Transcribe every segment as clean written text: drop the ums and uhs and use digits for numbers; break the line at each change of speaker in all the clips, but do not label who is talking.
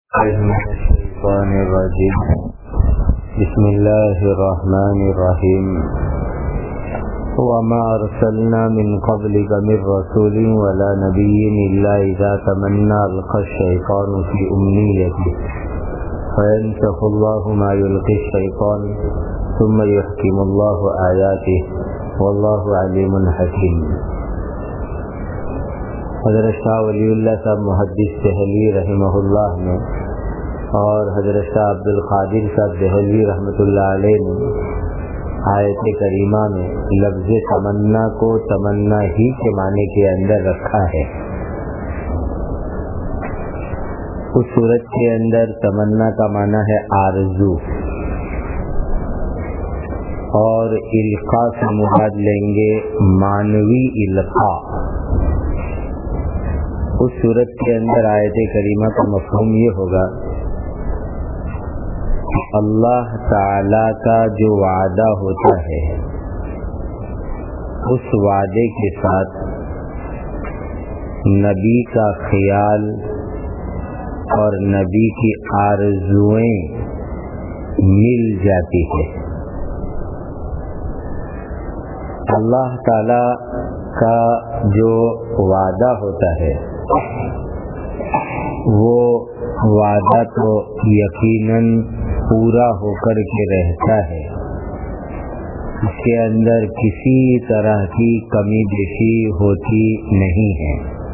الشيطان الرجيم. بسم الله الرحمن الرحيم. وما أرسلنا من قبلك من رسول ولا نبي إلا إذا تمنى ألقى الشيطان في أمنيته فينسخ الله ما يلقي الشيطان ثم يحكم الله آياته والله عليم حكيم. حضرت شاہ ولی اللہ صاحب محدث دہلوی رحمہ اللہ نے اور حضرت شاہ عبد القادر صاحب دہلوی رحمۃ اللہ علیہ نے آیت کریمہ میں لفظ تمنا کو تمنا ہی کے معنی کے اندر رکھا ہے. اس صورت کے اندر تمنا کا معنی ہے آرزو، اور القاء سے مراد لیں گے معنوی القاء. اس صورت کے اندر آیت کریمہ کا مفہوم یہ ہوگا کہ اللہ تعالی کا جو وعدہ ہوتا ہے اس وعدے کے ساتھ نبی کا خیال اور نبی کی آرزوئیں مل جاتی ہے. اللہ تعالی کا جو وعدہ ہوتا ہے وہ وعدہ تو یقیناً پورا ہو کر کے رہتا ہے، اس کے اندر کسی طرح کی کمی بیشی ہوتی نہیں ہے.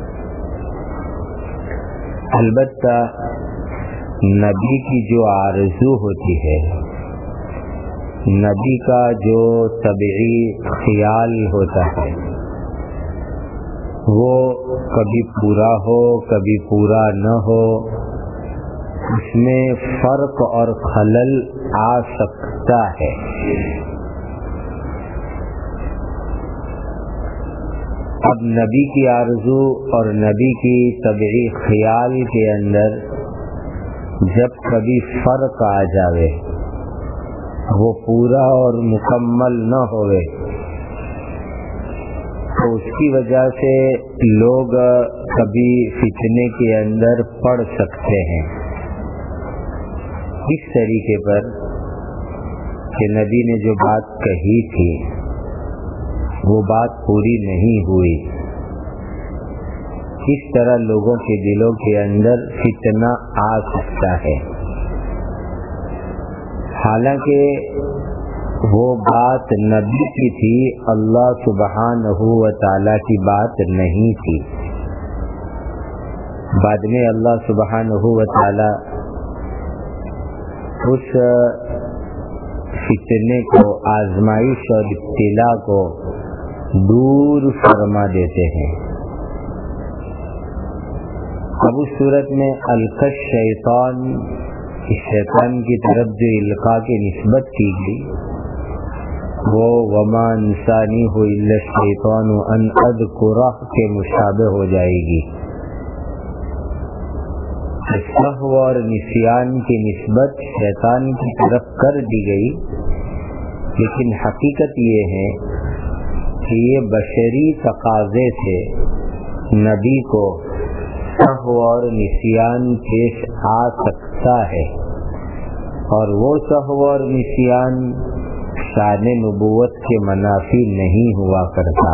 البتہ نبی کی جو آرزو ہوتی ہے، نبی کا جو طبعی خیال ہوتا ہے وہ کبھی پورا ہو کبھی پورا نہ ہو، اس میں فرق اور خلل آ سکتا ہے. اب نبی کی آرزو اور نبی کی طبعی خیال کے اندر جب کبھی فرق آ جاوے، وہ پورا اور مکمل نہ ہوئے، تو اس کی وجہ سے لوگ کبھی فتنے کے اندر پڑ سکتے ہیں. اس طریقے پر کہ نبی نے جو بات کہی تھی وہ بات پوری نہیں ہوئی، اس طرح لوگوں کے دلوں کے اندر فتنہ آ سکتا ہے. حالانکہ وہ بات نبی کی تھی، اللہ سبحانہ و تعالی کی بات نہیں تھی. بعد میں اللہ سبحانہ و تعالی اس فتنے کو، آزمائش اور ابتلا کو دور فرما دیتے ہیں. اب اس صورت میں القى الشیطان، شیطان کی طرف جو القاء کی نسبت کی گئی وہ وما انسانیہ الا الشیطان ان اذکرہ کے مشابہ ہو جائے گی. سہو اور نسیان کی نسبت شیطان کی طرف کر دی گئی، لیکن حقیقت یہ ہے کہ یہ بشری تقاضے سے نبی کو سہو اور نسیان پیش آ سکتا ہے، اور وہ سہو اور نسیان شان نبوت کے منافی نہیں ہوا کرتا.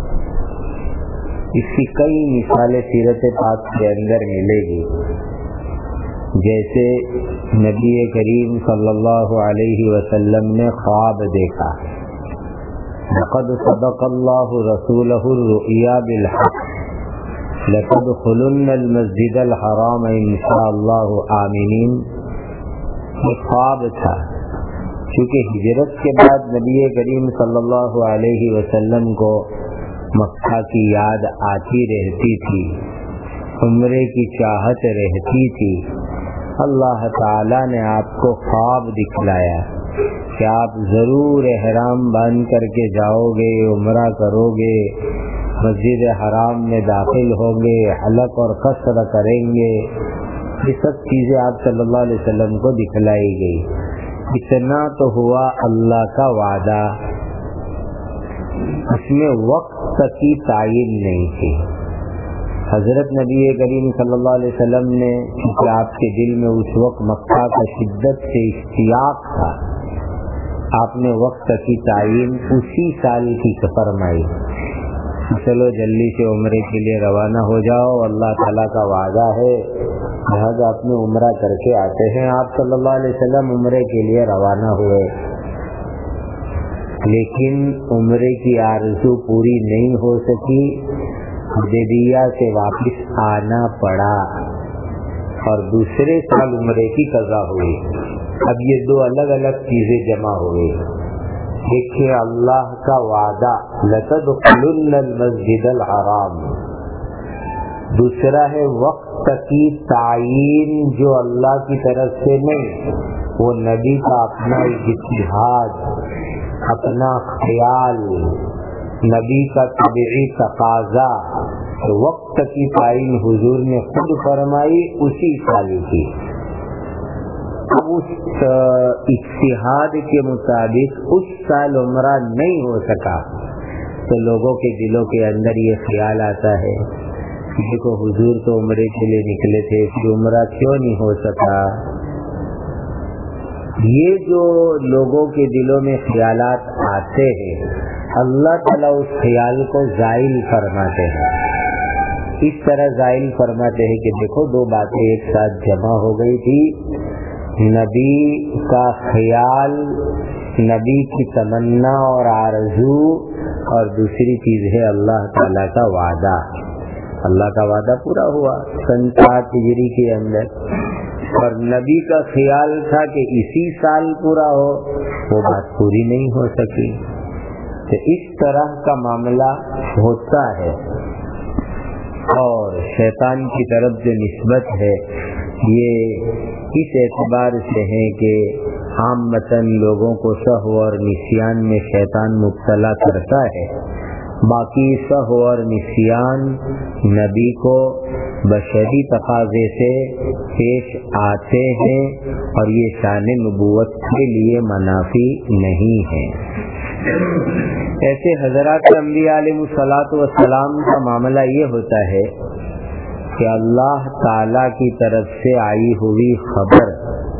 اس کی کئی مثالیں سیرت پاک کے اندر ملے گی. جیسے نبی کریم صلی اللہ علیہ وسلم نے خواب دیکھا، لقد صدق اللہ رسولہ الرؤیا بالحق لتدخلن المسجد الحرام ان شاء اللہ آمنین. یہ خواب تھا. چونکہ ہجرت کے بعد نبی کریم صلی اللہ علیہ وسلم کو مکہ کی یاد آتی رہتی تھی، عمرے کی چاہت رہتی تھی. اللہ تعالی نے آپ کو خواب دکھلایا کہ آپ ضرور احرام باندھ کر کے جاؤ گے، عمرہ کرو گے، مسجد حرام میں داخل ہوں گے، حلق اور قصر کریں گے. یہ سب چیزیں آپ صلی اللہ علیہ وسلم کو دکھلائی گئی. اتنا تو ہوا اللہ کا وعدہ، اس میں وقت کی تعین نہیں تھی. حضرت نبی کریم صلی اللہ علیہ وسلم نے کہ آپ کے دل میں اس وقت مکہ کا شدت سے اشتیاق تھا، آپ نے وقت کی تعین اسی سال کی فرمائی، چلو جلدی سے عمرے کے لیے روانہ ہو جاؤ، اللہ تعالیٰ کا وعدہ ہے، لہٰذا اپنے عمرہ کر کے آتے ہیں۔ آپ صلی اللہ علیہ وسلم عمرے کے لیے روانہ ہوئے، لیکن عمرے کی آرزو پوری نہیں ہو سکی، حدیبیہ سے واپس آنا پڑا اور دوسرے سال عمرے کی قضا ہوئی۔ اب یہ دو الگ الگ چیزیں جمع ہوئی، ایک ہے اللہ کا وعدہ لَتَدْخُلُنَّ الْمَسْجِدَ الْحَرَامَ، دوسرا ہے وقت کی تعین جو اللہ کی طرف سے نہیں، وہ نبی کا اپنا اجتہاد، اپنا خیال، نبی کا طبعی تقاضا، وقت کی تعین حضور نے خود فرمائی اسی سال کی۔ اب اس اجتہاد کے مطابق اس سال عمرہ نہیں ہو سکا تو لوگوں کے دلوں کے اندر یہ خیال آتا ہے دیکھو حضور تو عمرے کے لیے نکلے تھے، پھر عمرہ کیوں نہیں ہو سکا؟ یہ جو لوگوں کے دلوں میں خیالات آتے ہیں، اللہ تعالیٰ اس خیال کو زائل فرماتے ہیں، اس طرح زائل فرماتے ہیں کہ دیکھو دو باتیں ایک ساتھ جمع ہو گئی تھی، نبی کا خیال، نبی کی تمنا اور آرزو، اور دوسری چیز ہے اللہ تعالیٰ کا وعدہ۔ اللہ کا وعدہ پورا ہوا سن 7 ہجری کے اندر، اور نبی کا خیال تھا کہ اسی سال پورا ہو، وہ بات پوری نہیں ہو سکی۔ تو اس طرح کا معاملہ ہوتا ہے، اور شیطان کی طرف جو نسبت ہے یہ اس اعتبار سے ہے کہ عامةً لوگوں کو سہو اور نسیان میں شیطان مبتلا کرتا ہے، باقی سہو اور نسیان نبی کو بشری تقاضے سے پیش آتے ہیں، اور یہ شان نبوت کے لیے منافی نہیں ہے۔ ایسے حضرات انبیاء علیہ الصلوۃ والسلام کا معاملہ یہ ہوتا ہے کہ اللہ تعالیٰ کی طرف سے آئی ہوئی خبر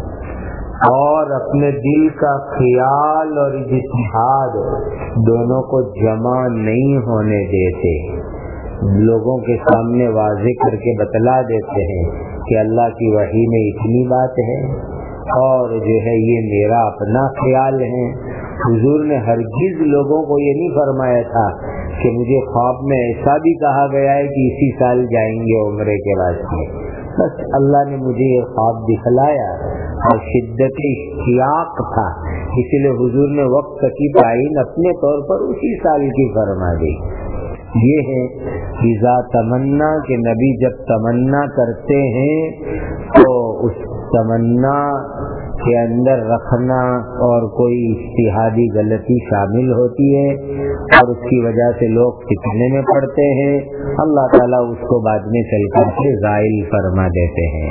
اور اپنے دل کا خیال اور اجتہاد دونوں کو جمع نہیں ہونے دیتے، لوگوں کے سامنے واضح کر کے بتلا دیتے ہیں کہ اللہ کی وحی میں اتنی بات ہے، اور جو ہے یہ میرا اپنا خیال ہے۔ حضور نے ہرگز لوگوں کو یہ نہیں فرمایا تھا کہ مجھے خواب میں ایسا بھی کہا گیا ہے کہ اسی سال جائیں گے عمرے کے واسطے، بس اللہ نے مجھے یہ خواب دکھلایا اور شدت اشتیاق تھا، اسی لیے حضور نے وقت کی تعین اپنے طور پر اسی سال کی فرما دی۔ یہ ہے اذا تمنا کہ نبی جب تمنا کرتے ہیں تو اس تمنا کے اندر رکھنا اور کوئی اجتہادی غلطی شامل ہوتی ہے اور اس کی وجہ سے لوگ فتنے میں پڑتے ہیں، اللہ تعالیٰ اس کو بعد میں چل کر کے زائل فرما دیتے ہیں۔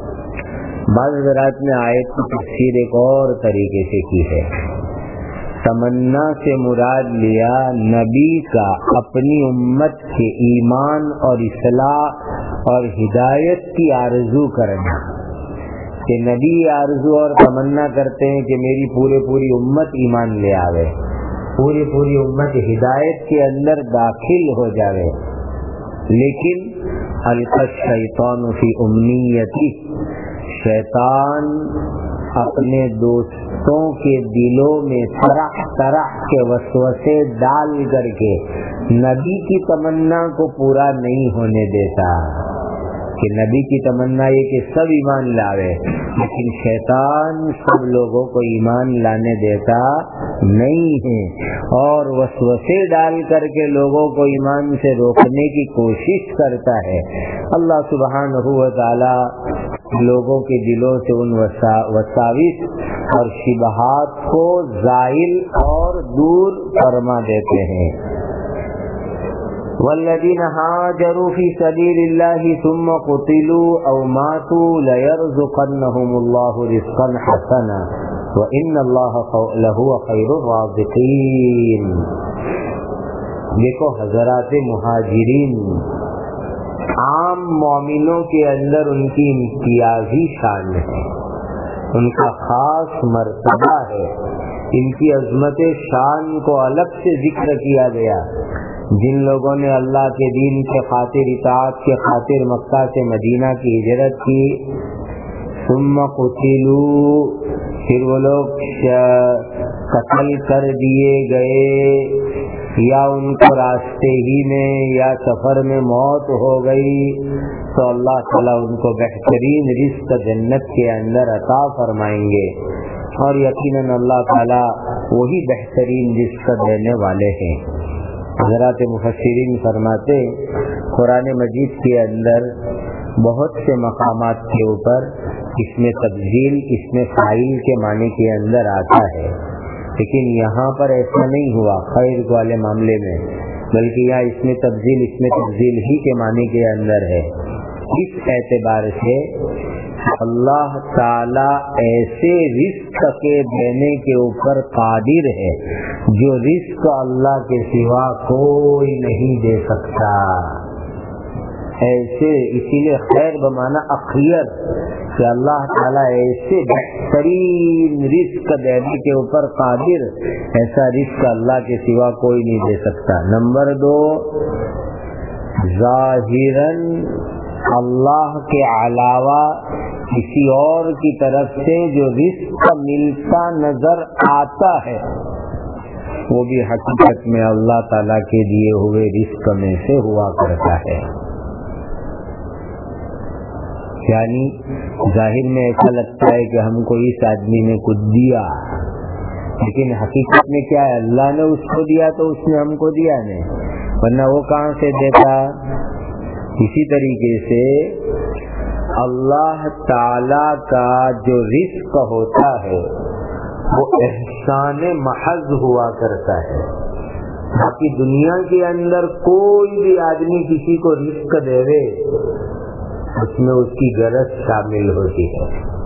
بعض حضرات نے آیت کی تفسیر ایک اور طریقے سے کی ہے، تمنا سے مراد لیا نبی کا اپنی امت کے ایمان اور اصلاح اور ہدایت کی آرزو کرنا، کہ نبی آرزو اور تمنا کرتے ہیں کہ میری پوری امت ایمان لے آوے، پوری امت ہدایت کے اندر داخل ہو جاوے، لیکن القى الشیطان فی امنیتی، شیطان اپنے دوستوں کے دلوں میں طرح کے وسوسے ڈال کر کے نبی کی تمنا کو پورا نہیں ہونے دیتا، کہ نبی کی تمنا یہ کہ سب ایمان لاوے، لیکن شیطان سب لوگوں کو ایمان لانے دیتا نہیں ہے، اور وسوسے ڈال کر کے لوگوں کو ایمان سے روکنے کی کوشش کرتا ہے۔ اللہ سبحانہ و تعالی لوگوں کے دلوں سے ان وساوس اور شبہات کو زائل اور دور فرما دیتے ہیں۔ والذین ہاجروا فی سبیل اللہ ثم قتلوا او ماتوا لیرزقنہم اللہ رزقا حسنا وان اللہ لہو خیر الرازقین۔ دیکھو حضرات مہاجرین عام مومنوں کے اندر ان کی امتیازی شان ہے، ان کا خاص مرتبہ ہے، ان کی عظمت شان کو الگ سے ذکر کیا گیا۔ جن لوگوں نے اللہ کے دین کے خاطر، اطاعت کے خاطر مکہ سے مدینہ کی ہجرت کی، ثم قتلوا، پھر وہ لوگ قتل کر دیے گئے، یا ان کو راستے ہی میں یا سفر میں موت ہو گئی، تو اللہ تعالیٰ ان کو بہترین رزق جنت کے اندر عطا فرمائیں گے، اور یقیناً اللہ تعالیٰ وہی بہترین رزق دینے والے ہیں۔ حضرات مفسرین فرماتے قرآن مجید کے اندر بہت سے مقامات کے اوپر اس میں تبدیل، اس میں فاعل کے معنی کے اندر آتا ہے، لیکن یہاں پر ایسا نہیں ہوا خیر والے معاملے میں، بلکہ یہاں اس میں تبدیل ہی کے معنی کے اندر ہے۔ اس اعتبار سے اللہ تعالی ایسے رزق کے دینے کے اوپر قادر ہے جو رزق اللہ کے سوا کوئی نہیں دے سکتا۔ ایسے اسی لیے خیر بمانا اخیر کہ اللہ تعالیٰ ایسے بہترین رزق دینے کے اوپر قادر، ایسا رزق اللہ کے سوا کوئی نہیں دے سکتا۔ نمبر 2، ظاہراً اللہ کے علاوہ کسی اور کی طرف سے جو رزق ملتا نظر آتا ہے وہ بھی حقیقت میں اللہ تعالیٰ کے دیے ہوئے رزق میں سے ہوا کرتا ہے۔ یعنی ظاہر میں ایسا لگتا ہے کہ ہم کو اس آدمی نے کچھ دیا، لیکن حقیقت میں کیا ہے، اللہ نے اس کو دیا تو اس نے ہم کو دیا نہیں، ورنہ وہ کہاں سے دیتا۔ اسی طریقے سے اللہ تعالی کا جو رزق ہوتا ہے وہ احسان محض ہوا کرتا ہے۔ باقی دنیا کے اندر کوئی بھی آدمی کسی کو رزق دے دے، اس میں اس کی غرض شامل ہوتی ہے۔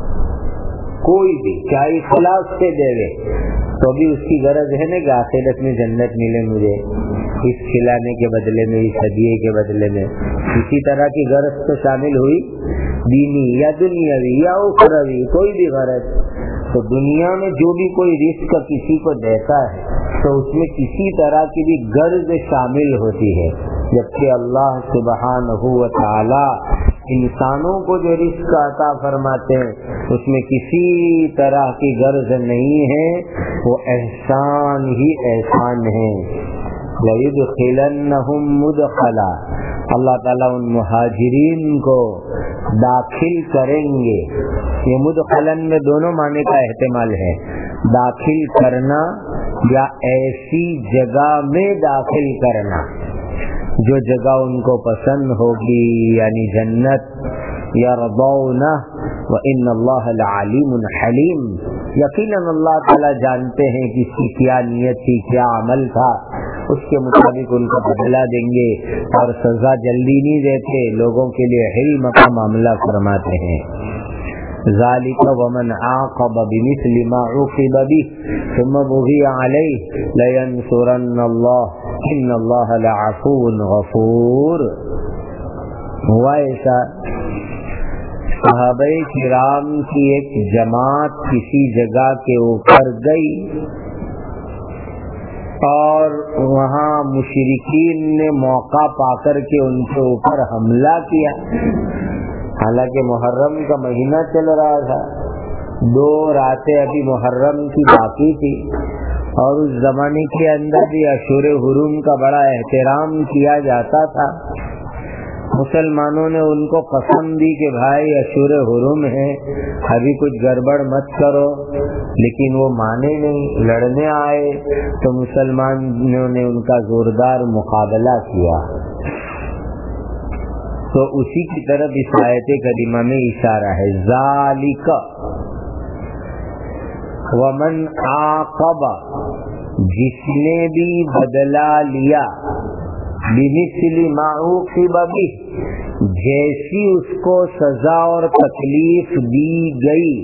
کوئی بھی چاہے اخلاص سے دے دے تو بھی اس کی غرض ہے نا کہ آخرت میں جنت ملے مجھے، اس کھلانے کے بدلے میں، اس ہدیے کے بدلے میں۔ اسی طرح کی غرض تو شامل ہوئی دینی یا دنیاوی یا اخروی، کوئی بھی غرض۔ تو دنیا میں جو بھی کوئی رزق کسی کو دیتا ہے تو اس میں کسی طرح کی بھی غرض شامل ہوتی ہے، جبکہ اللہ سبحانہ و تعالی انسانوں کو جو رزق عطا فرماتے ہیں اس میں کسی طرح کی غرض نہیں ہے، وہ احسان ہی احسان ہے۔ لَيُدْخِلَنَّهُمْ مُدْخَلًا، اللہ تعالیٰ ان مہاجرین کو داخل کریں گے۔ یہ مدخلن میں دونوں معنی کا احتمال ہے، داخل کرنا یا ایسی جگہ میں داخل کرنا جو جگہ ان کو پسند ہوگی، یعنی جنت۔ یرضونہ وان اللہ لعلیم حلیم، یقیناً اللہ تعالیٰ جانتے ہیں کہ اس کی کیا نیت تھی، کیا عمل تھا، اس کے مطابق ان کو بدلہ دیں گے، اور سزا جلدی نہیں دیتے، لوگوں کے لیے حلم کا معاملہ فرماتے ہیں۔ ذالک ومن عاقب بمثل ما عوقب به ثم بغی علیہ لینصرن اللہ ان اللہ لعفو غفور۔ ہوا ایسا، صحابہ کرام کی ایک جماعت کسی جگہ کے اوپر گئی اور وہاں مشرکین نے موقع پا کر کے ان کے اوپر حملہ کیا۔ حالانکہ محرم کا مہینہ چل رہا تھا، 2 راتیں ابھی محرم کی باقی تھی، اور اس زمانے کے اندر بھی اشہر حرم کا بڑا احترام کیا جاتا تھا۔ مسلمانوں نے ان کو پسند دی کہ بھائی اشہر حرم ہے، ابھی کچھ گڑبڑ مت کرو، لیکن وہ مانے نہیں، لڑنے آئے تو مسلمانوں نے ان کا زوردار مقابلہ کیا۔ تو اسی کی طرف اس آیت کریمہ میں اشارہ ہے، ذالک ومن عاقب، جس نے بھی بدلہ لیا، بمثل ما عوقب به، جیسی اس کو سزا اور تکلیف دی گئی،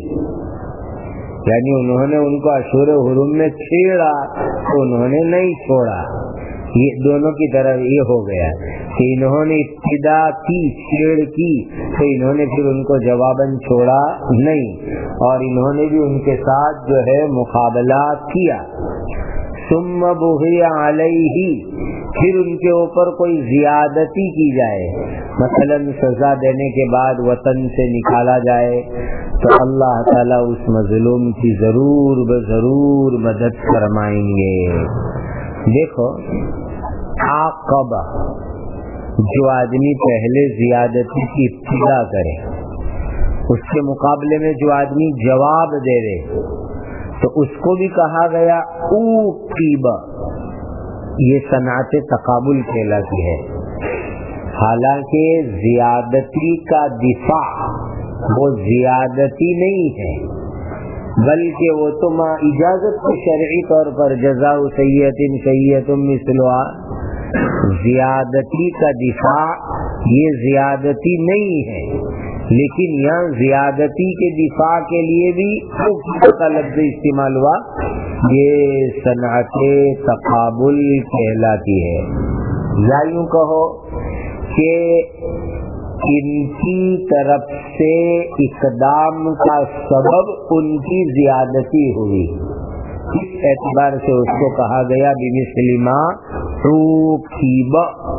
یعنی انہوں نے ان کو اشہر حرم میں چھیڑا تو انہوں نے نہیں چھوڑا، یہ دونوں کی طرف یہ ہو گیا کہ انہوں نے ابتدا کی، چھیڑ کی، تو انہوں نے پھر ان کو جواباً چھوڑا نہیں، اور انہوں نے بھی ان کے ساتھ جو ہے مقابلہ کیا۔ ثم بغی علیہ، پھر ان کے اوپر کوئی زیادتی کی جائے، مثلا سزا دینے کے بعد وطن سے نکالا جائے، تو اللہ تعالیٰ اس مظلوم کی ضرور بضرور مدد فرمائیں گے۔ دیکھو عاقبہ، جو آدمی پہلے زیادتی کی ابتدا کرے، اس کے مقابلے میں جو آدمی جواب دے دے، تو اس کو بھی کہا گیا عوقب، یہ صنعت تقابل کہلاتی ہے۔ حالانکہ زیادتی کا دفاع وہ زیادتی نہیں ہے، بلکہ وہ تو ما اجازت کو شرعی طور پر جزاء سیئۃ سیئۃ مثلها، زیادتی کا دفاع یہ زیادتی نہیں ہے، لیکن یہاں زیادتی کے دفاع کے لیے بھی کا لفظ استعمال ہوا، یہ صنعت تقابل کہلاتی ہے۔ یا یوں کہو کہ ان کی طرف سے اقدام کا سبب ان کی زیادتی ہوئی، اس اعتبار سے اس کو کہا گیا بمثل ما عوقب۔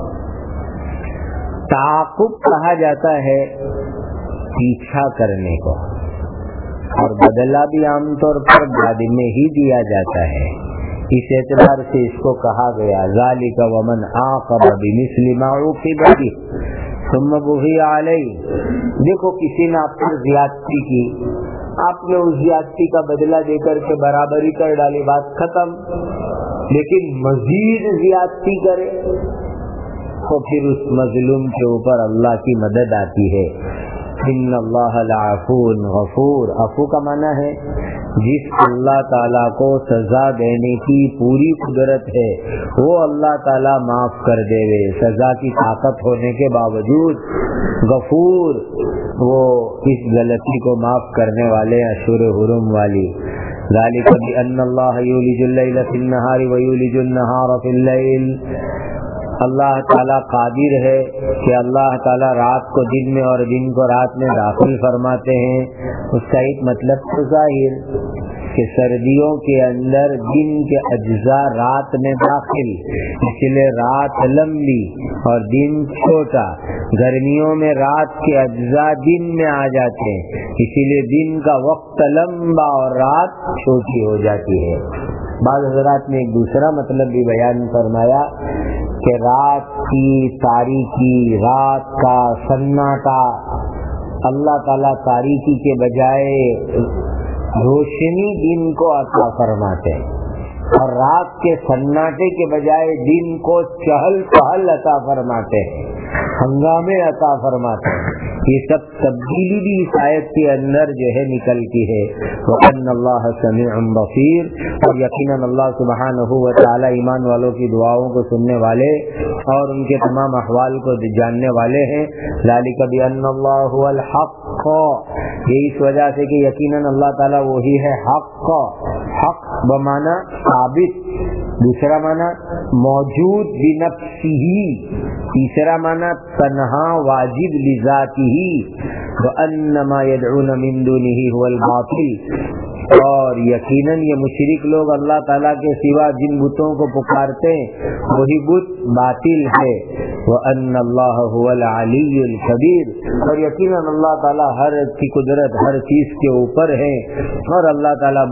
تعاقب کہا جاتا ہے پیچھا کرنے کو، اور بدلہ بھی عام طور پر بعد میں ہی دیا جاتا ہے، اس اعتبار سے اس کو کہا گیا ذالک ومن عاقب بمثل ما عوقب به ثم بغی علیہ۔ دیکھو کسی نے آپ پر زیادتی کی، آپ نے اس زیادتی کا بدلہ دے کر کے برابری کر ڈالی، بات ختم، لیکن مزید زیادتی کرے تو پھر اس مظلوم کے اوپر اللہ کی مدد آتی ہے۔ ان اللہ لعفو غفور، عفو کا معنی ہے جس اللہ تعالیٰ کو سزا دینے کی پوری قدرت ہے وہ اللہ تعالیٰ معاف کر دے گے، سزا کی طاقت ہونے کے باوجود۔ غفور، وہ اس غلطی کو معاف کرنے والے، اشہر حرم والی۔ ذالک بأن اللہ یولج اللیل فی النہار ویولج النہار فی اللیل، اللہ تعالیٰ قادر ہے کہ اللہ تعالیٰ رات کو دن میں اور دن کو رات میں داخل فرماتے ہیں۔ اس کا ایک مطلب تو ظاہر کہ سردیوں کے اندر دن کے اجزاء رات میں داخل، اس لیے رات لمبی اور دن چھوٹا، گرمیوں میں رات کے اجزاء دن میں آ جاتے ہیں، اسی لیے دن کا وقت لمبا اور رات چھوٹی ہو جاتی ہے۔ بعض حضرات نے ایک دوسرا مطلب بھی بیان فرمایا کہ رات کی تاریکی، رات کا سناٹا، اللہ تعالیٰ تاریکی کے بجائے روشنی دن کو عطا فرماتے ہیں، اور رات کے سناٹے کے بجائے دن کو چہل پہل عطا فرماتے ہیں، ہنگامے عطا فرماتے ہیں۔ یہ سب تبدیلی بھی اس آیت کے اندر جو ہے نکلتی ہے۔ وَأَنَّ اللَّهَ سَمِيعٌ بَصِيرٌ، اور یقیناً اللہ سبحانہ و تعالی ایمان والوں کی دعاؤں کو سننے والے اور ان کے تمام احوال کو جاننے والے ہیں۔ ذَلِكَ بِأَنَّ اللَّهَ هُوَ الْحَقُّ، یہ اس وجہ سے کہ یقیناً اللہ تعالیٰ وہی ہے حق، حق بمعنی ثابت، دوسرا معنی موجود بنفسہ، تیسرا معنی تنہا واجب لذاتہ، وَأَنَّ مَا يَدْعُونَ مِن دُونِهِ هُوَ الْبَاطِلُ، اور یقیناً یہ مشرک لوگ اللہ تعالیٰ کے سوا جن بتوں کو پکارتے ہیں وہی بت باطل ہے۔ وَأَنَّ اللَّهَ هُوَ الْعَلِيُّ الْكَبِيرُ، اور یقیناً اللہ تعالیٰ ہر کی قدرت ہر چیز کے اوپر ہے، اور اللہ تعالیٰ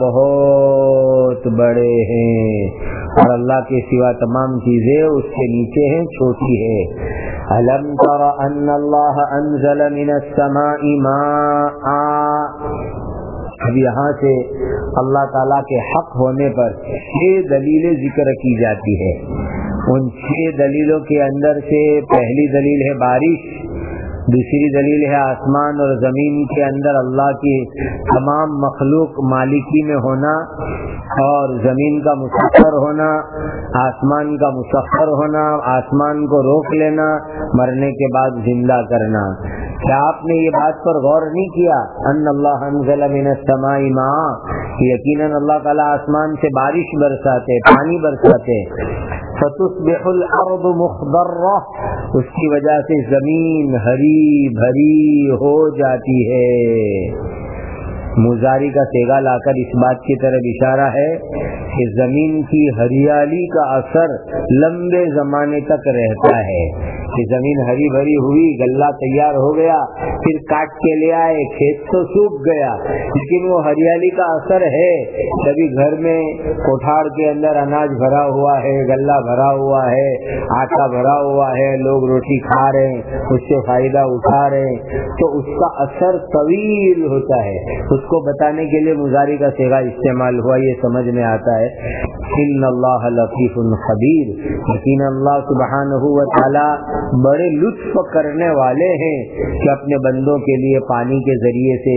بہت بڑے ہیں، اور اللہ کے سوا تمام چیزیں اس کے نیچے ہیں، چھوٹی ہے۔ أَلَمْ تَرَ أَنَّ اللَّهَ أَنزَلَ مِنَ السَّمَاءِ مَاءً، اب یہاں سے اللہ تعالیٰ کے حق ہونے پر 6 دلیلیں ذکر کی جاتی ہے۔ ان 6 دلیلوں کے اندر سے پہلی دلیل ہے بارش، دوسری دلیل ہے آسمان اور زمین کے اندر اللہ کی تمام مخلوق مالکی میں ہونا، اور زمین کا مسخر ہونا، آسمان کا مسخر ہونا، آسمان کو روک لینا، مرنے کے بعد زندہ کرنا۔ کیا آپ نے یہ بات پر غور نہیں کیا ان اللہ انزل من السماء ماء، یقیناً اللہ تعالیٰ آسمان سے بارش برساتے، پانی برساتے، فتصبح الارض مخضرہ، اس کی وجہ سے زمین ہری بھری ہو جاتی ہے۔ مضاری کا صیغہ لا کر اس بات کی طرف اشارہ ہے کہ زمین کی ہریالی کا اثر لمبے زمانے تک رہتا ہے، کہ زمین ہری بھری ہوئی، غلہ تیار ہو گیا، پھر کاٹ کے لے آئے، کھیت تو سوکھ گیا، لیکن وہ ہریالی کا اثر ہے۔ کبھی گھر میں کوٹھاڑ کے اندر اناج بھرا ہوا ہے، غلہ بھرا ہوا ہے، آٹا بھرا ہوا ہے، لوگ روٹی کھا رہے ہیں، اس سے فائدہ اٹھا رہے ہیں، تو اس کا اثر طویل ہوتا ہے۔ اس کو بتانے کے لیے مضاری کا صیغہ استعمال ہوا، یہ سمجھ میں آتا ہے۔ ان اللہ لطیف خبیر، یقین اللہ سبحانہ و تعالی بڑے لطف کرنے والے ہیں کہ اپنے بندوں کے لیے پانی کے ذریعے سے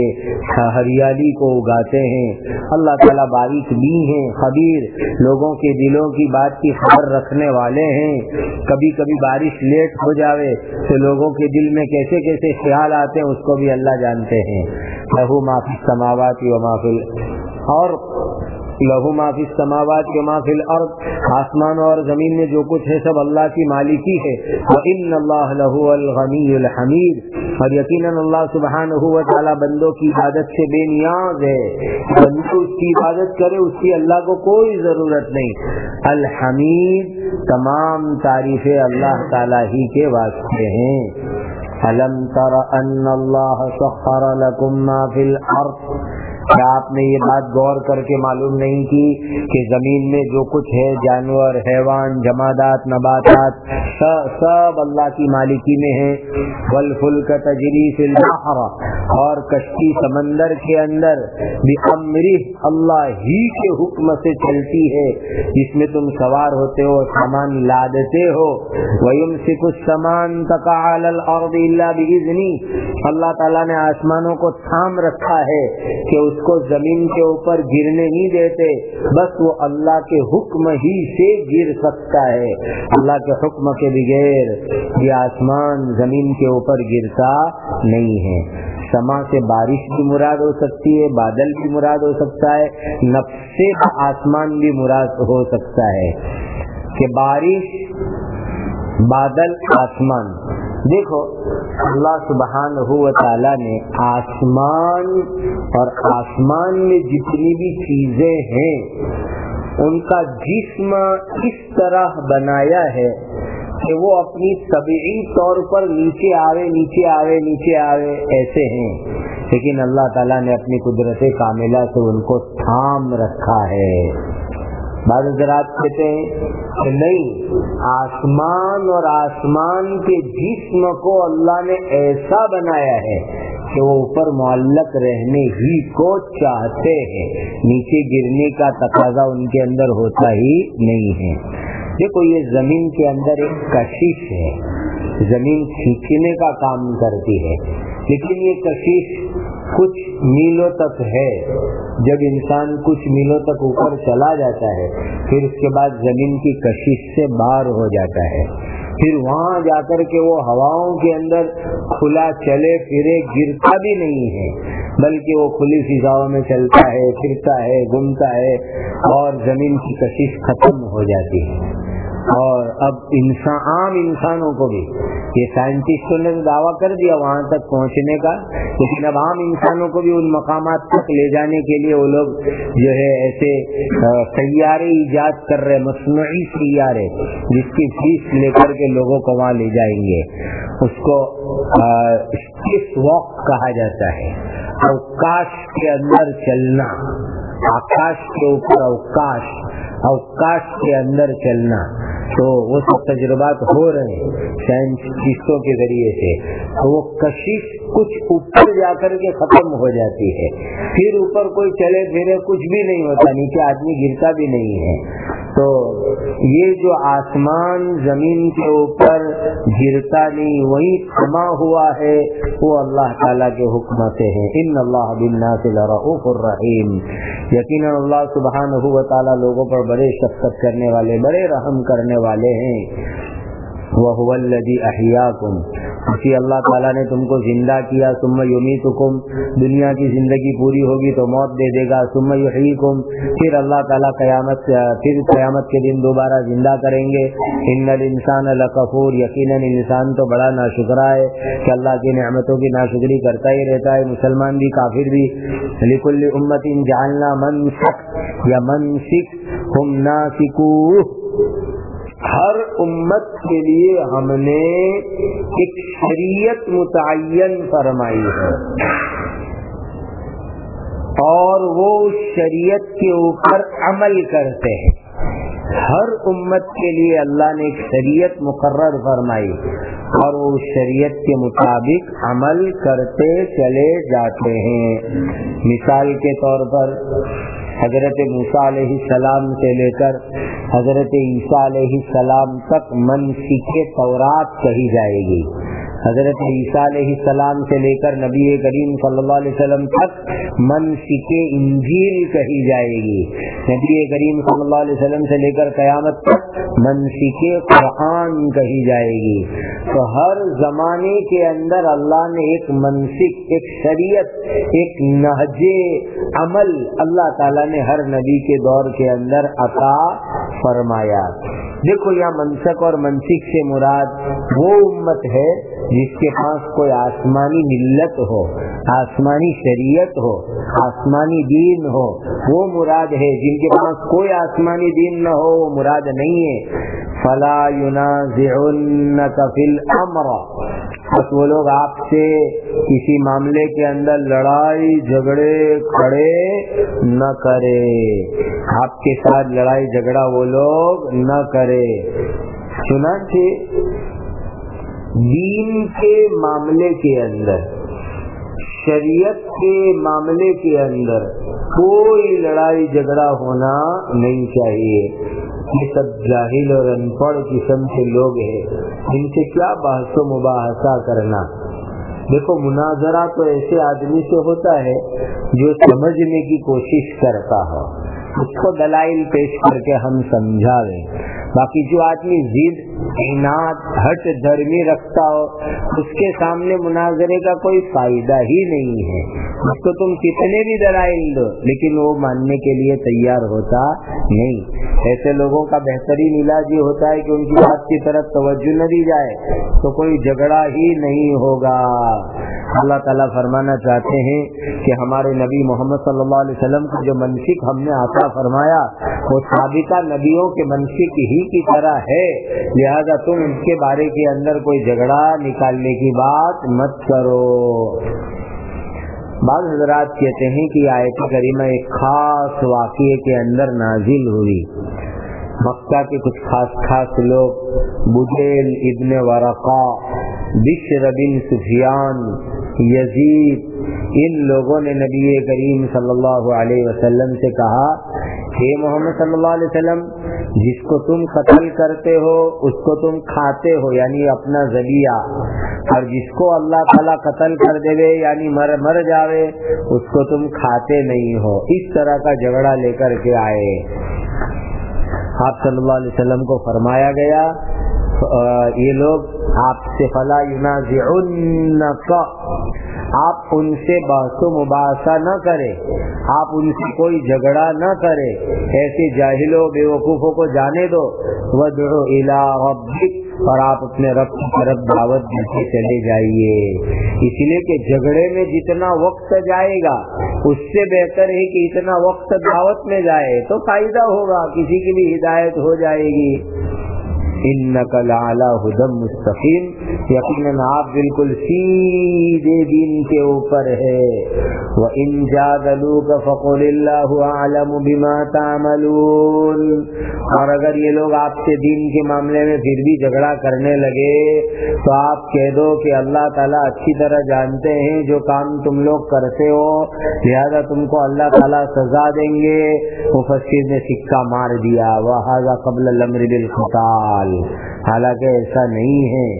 ہریالی کو اگاتے ہیں۔ اللہ تعالیٰ باریک بھی ہیں، خبیر، لوگوں کے دلوں کی بات کی خبر رکھنے والے ہیں۔ کبھی کبھی بارش لیٹ ہو جاوے تو لوگوں کے دل میں کیسے کیسے خیال آتے ہیں اس کو بھی اللہ جانتے ہیں۔ لہو ما فی السماوات و ما فی اور لہو ما فی السماوات و ما فی الارض، آسمان اور زمین میں جو کچھ ہے سب اللہ کی مالکی ہے۔ وان اللہ لہو الغنی الحمید، اور یقیناً اللہ سبحانہ و تعالی بندوں کی عبادت سے بے نیاز ہے، بندوں اس کی عبادت کرے اس کی اللہ کو کوئی ضرورت نہیں۔ الحمید، تمام تعریفیں اللہ تعالی ہی کے واسطے ہیں۔ الم تر ان اللہ سخر لکم ما فی الارض، کیا آپ نے یہ بات غور کر کے معلوم نہیں کی کہ زمین میں جو کچھ ہے، جانور، حیوان، جمادات، نباتات، سب اللہ کی مالکی میں ہیں۔ والفلک تجری فی البحر، اور کشتی سمندر کے اندر بامرہ، اللہ ہی کے حکم سے چلتی ہے، جس میں تم سوار ہوتے ہو، سامان لادتے ہو۔ وَيُمْسِكُ السَّمَاءَ أَن تَقَعَ عَلَى الْأَرْضِ إِلَّا بِإِذْنِهِ، اللہ تعالیٰ نے آسمانوں کو تھام رکھا ہے کہ اس کو زمین کے اوپر گرنے نہیں دیتے، بس وہ اللہ کے حکم ہی سے گر سکتا ہے۔ اللہ کے حکم کے بغیر یہ آسمان زمین کے اوپر گرتا نہیں ہے۔ سما سے بارش بھی مراد ہو سکتی ہے، بادل بھی مراد ہو سکتا ہے، نفس آسمان بھی مراد ہو سکتا ہے، کہ بارش، بادل، آسمان۔ دیکھو اللہ سبحانہ و تعالی نے آسمان اور آسمان میں جتنی بھی چیزیں ہیں ان کا جسم اس طرح بنایا ہے کہ وہ اپنی طبیعی طور پر نیچے آوے نیچے آوے نیچے آوے ایسے ہیں، لیکن اللہ تعالیٰ نے اپنی قدرت کاملہ سے ان کو تھام رکھا ہے۔ بعض حضرات کہتے ہیں کہ نہیں، آسمان اور آسمان کے جسم کو اللہ نے ایسا بنایا ہے کہ وہ اوپر معلق رہنے ہی کو چاہتے ہیں، نیچے گرنے کا تقاضا ان کے اندر ہوتا ہی نہیں ہے۔ دیکھو یہ زمین کے اندر ایک کشش ہے، زمین کھینچنے کا کام کرتی ہے، لیکن یہ کشش کچھ میلوں تک ہے۔ جب انسان کچھ میلوں تک اوپر چلا جاتا ہے پھر اس کے بعد زمین کی کشش سے باہر ہو جاتا ہے، پھر وہاں جا کر کے وہ ہواؤں کے اندر کھلا چلے پھرے، گرتا بھی نہیں ہے، بلکہ وہ کھلی فضاؤں میں چلتا ہے، پھرتا ہے، گھومتا ہے، اور زمین کی کشش ختم ہو جاتی ہے۔ اور اب عام انسانوں کو بھی، یہ سائنٹسٹوں نے دعویٰ کر دیا وہاں تک پہنچنے کا، لیکن اب عام انسانوں کو بھی ان مقامات تک لے جانے کے لیے وہ لوگ جو ہے ایسے سیارے ایجاد کر رہے، مصنوعی سیارے، جس کی فیس لے کر کے لوگوں کو وہاں لے جائیں گے۔ اس کو اسپیس واک کہا جاتا ہے، اوکاش کے اندر چلنا، آکاش کے اوپر اوکاش، اوکاش کے اندر چلنا۔ تو وہ سب تجربات ہو رہے ہیں سائنسٹسٹوں کے ذریعے سے، تو وہ کشش کچھ اوپر جا کر کے ختم ہو جاتی ہے، پھر اوپر کوئی چلے پھرے کچھ بھی نہیں ہوتا، نیچے آدمی گرتا بھی نہیں ہے۔ تو یہ جو آسمان زمین کے اوپر گرتا نہیں، وہی تھما ہوا ہے، وہ اللہ تعالیٰ کے حکم سے ہے۔ ان اللہ بالناس لرؤوف الرحیم، یقیناً اللہ سبحانہ و تعالیٰ لوگوں پر بڑے شفقت کرنے والے، بڑے رحم کرنے والے ہیں۔ وَهُوَ الَّذِي أَحْيَاكُمْ، اسی اللہ تعالیٰ نے تم کو زندہ کیا، ثم یمیتکم، دنیا کی زندگی پوری ہوگی تو موت دے دے گا، ثم یحییکم، پھر اللہ تعالیٰ قیامت کے دن دوبارہ زندہ کریں گے۔ ان الانسان لکفور، یقیناً انسان تو بڑا ناشکرا ہے کہ اللہ کی نعمتوں کی ناشکری کرتا ہی رہتا ہے، مسلمان بھی کافر بھی۔ لکل امت جعلنا منسک یا منسک ہم ناسکوہ، ہر امت کے لیے ہم نے ایک شریعت متعین فرمائی ہے اور وہ اس شریعت کے اوپر عمل کرتے ہیں۔ ہر امت کے لیے اللہ نے ایک شریعت مقرر فرمائی اور وہ اس شریعت کے مطابق عمل کرتے چلے جاتے ہیں۔ مثال کے طور پر حضرت موسیٰ علیہ السلام سے لے کر حضرت عیسیٰ علیہ السلام تک منسک تورات کہی جائے گی۔ حضرت عیسیٰ علیہ السلام سے لے کر نبی کریم صلی اللہ علیہ وسلم تک منسک انجیل کہی جائے گی۔ نبی کریم صلی اللہ علیہ وسلم سے لے کر قیامت تک منسک قرآن کہی جائے گی۔ تو ہر زمانے کے اندر اللہ نے ایک منسک، ایک شریعت، ایک نہج عمل اللہ تعالیٰ نے ہر نبی کے دور کے اندر عطا فرمایا۔ دیکھو یہاں منسک اور منسک سے مراد وہ امت ہے جس کے پاس کوئی آسمانی ملت ہو، آسمانی شریعت ہو، آسمانی دین ہو، وہ مراد ہے۔ جن کے پاس کوئی آسمانی دین نہ ہو وہ مراد نہیں ہے۔ فلا ينازعنك في الامر، بس وہ لوگ آپ سے کسی معاملے کے اندر لڑائی جھگڑے کھڑے نہ کرے، آپ کے ساتھ لڑائی جھگڑا وہ لوگ نہ کرے۔ چنانچہ دین کے معاملے کے اندر، شریعت کے معاملے کے اندر کوئی لڑائی جھگڑا ہونا نہیں چاہیے۔ یہ سب جاہل اور ان پڑھ قسم کے لوگ ہیں، ان سے کیا بحث و مباحثہ کرنا۔ دیکھو مناظرہ تو ایسے آدمی سے ہوتا ہے جو سمجھنے کی کوشش کرتا ہو، اس کو دلائل پیش کر کے ہم سمجھاویں۔ باقی جو آدمی ضد، عناد، ہٹ دھرمی رکھتا ہو اس کے سامنے مناظرے کا کوئی فائدہ ہی نہیں ہے۔ اس کو تم کتنے بھی دلائل دو لیکن وہ ماننے کے لیے تیار ہوتا نہیں۔ ایسے لوگوں کا بہترین علاج یہ ہوتا ہے کہ ان کی بات کی طرف توجہ نہ دی جائے تو کوئی جھگڑا ہی نہیں ہوگا۔ اللہ تعالیٰ فرمانا چاہتے ہیں کہ ہمارے نبی محمد صلی اللہ علیہ وسلم کو جو منسک ہم نے عطا فرمایا وہ سابقہ نبیوں کے منسک ہی کی طرح ہے، لہذا تم ان کے بارے کے اندر کوئی جھگڑا نکالنے کی بات مت کرو۔ بعض حضرات کہتے ہیں کہ آیت کریمہ ایک خاص واقعے کے اندر نازل ہوئی۔ مکہ کے کچھ خاص لوگ، بدیل ابن ورقا، بشر بن سفیان، یزید، ان لوگوں نے نبی کریم صلی اللہ علیہ وسلم سے کہا کہ محمد صلی اللہ علیہ وسلم جس کو تم قتل کرتے ہو اس کو تم کھاتے ہو یعنی اپنا ذبیحہ، اور جس کو اللہ تعالیٰ قتل کر دے یعنی مر جاوے اس کو تم کھاتے نہیں ہو۔ اس طرح کا جھگڑا لے کر کے آئے۔ آپ صلی اللہ علیہ وسلم کو فرمایا گیا یہ لوگ آپ سے فلا ینازعنک، آپ ان سے بحث و مباحثہ نہ کرے، آپ ان سے کوئی جھگڑا نہ کرے، ایسے جاہلوں بے وقوفوں کو جانے دو۔ وادع الی ربک، اور آپ اپنے رب کی طرف دعوت دیتے چلے جائیے۔ اس لیے کہ جھگڑے میں جتنا وقت جائے گا اس سے بہتر ہے کہ اتنا وقت دعوت میں جائے تو فائدہ ہوگا، کسی کی بھی ہدایت ہو جائے گی۔ انک لعلی ھدی مستقیم، یقیناً آپ بالکل سیدھے دین کے اوپر ہے۔ وَإِن جَادَلُوكَ فَقُلِ اللَّهُ أَعْلَمُ بِمَا تَعْمَلُونَ، اور اگر یہ لوگ آپ سے دین کے معاملے میں پھر بھی جھگڑا کرنے لگے تو آپ کہہ دو کہ اللہ تعالیٰ اچھی طرح جانتے ہیں جو کام تم لوگ کرتے ہو، لہذا تم کو اللہ تعالیٰ سزا دیں گے۔ مفسر نے سکہ مار دیا، وَهَذَا قَبْلَ الْأَمْرِ بِالْقِتَالِ، حالانکہ ایسا نہیں ہے۔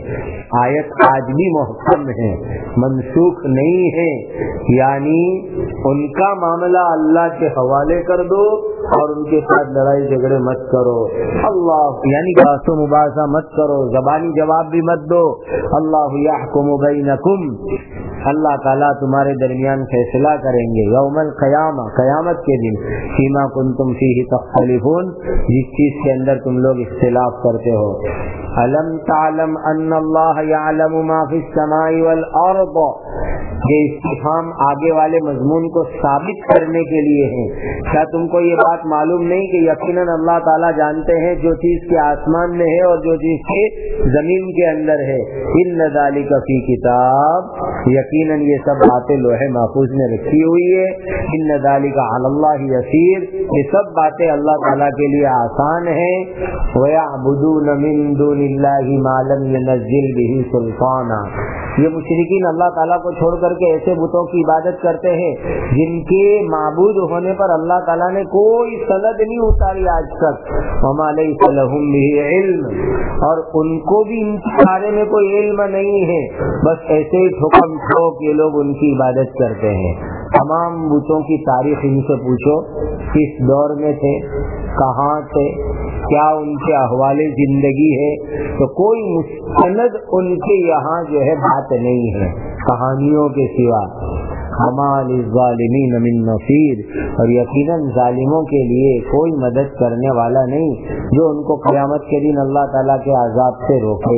آیت آج بھی محکم ہے، منسوخ نہیں ہے، یعنی ان کا معاملہ اللہ کے حوالے کر دو اور ان کے ساتھ لڑائی جھگڑے مت کرو، اللہ یعنی بحث و مباحثہ مت کرو، زبانی جواب بھی مت دو، اللہ یحکم بینکم، اللہ تعالیٰ تمہارے درمیان فیصلہ کریں گے یوم القیامہ، قیامت کے دن، فیما کنتم فیہ تختلفون، جس چیز کے اندر تم لوگ اختلاف کرتے ہو۔ الم تعلم ان اللہ یعلم ما فی السماء والارض، یہ استفہام آگے والے مضمون کو ثابت کرنے کے لیے ہے۔ کیا تم کو یہ بات معلوم نہیں کہ یقیناً اللہ تعالیٰ جانتے ہیں جو چیز کے آسمان میں ہے اور جو چیز کے زمین کے اندر ہے۔ ان ذالک فی کتاب، یقیناً یہ سب باتیں لوح محفوظ میں رکھی ہوئی ہے۔ ان ذالک علی اللہ یسیر، یہ سب باتیں اللہ تعالیٰ کے لیے آسان ہیں۔ وَيَعْبُدُونَ مِن دُونِ اللَّهِ مَا لَمْ يُنَزِّلْ بِهِ سُلْطَانًا، یہ مشرکین اللہ تعالیٰ کو چھوڑ کر کے ایسے بتوں کی عبادت کرتے ہیں جن کے معبود ہونے پر اللہ تعالیٰ نے کوئی سند نہیں اتاری آج تک۔ وَمَا لَيْسَ لَهُم بِهِ عِلْمٌ، اور ان کو بھی ان کے بارے میں کوئی علم نہیں ہے، بس ایسے ہی ٹھکم ٹھوک یہ لوگ ان کی عبادت کرتے ہیں۔ تمام بتوں کی تاریخ ان سے پوچھو، کس دور میں تھے، کہاں تھے، کیا ان کے احوال زندگی ہے، تو کوئی مستند ان کے یہاں جو ہے بات نہیں ہے کہانیوں کے سوا۔ وَمَا لِلظَّالِمِينَ مِن نَصِيرٍ، اور یقیناً ظالموں کے لیے کوئی مدد کرنے والا نہیں جو ان کو قیامت کے دن اللہ تعالیٰ کے عذاب سے روکے۔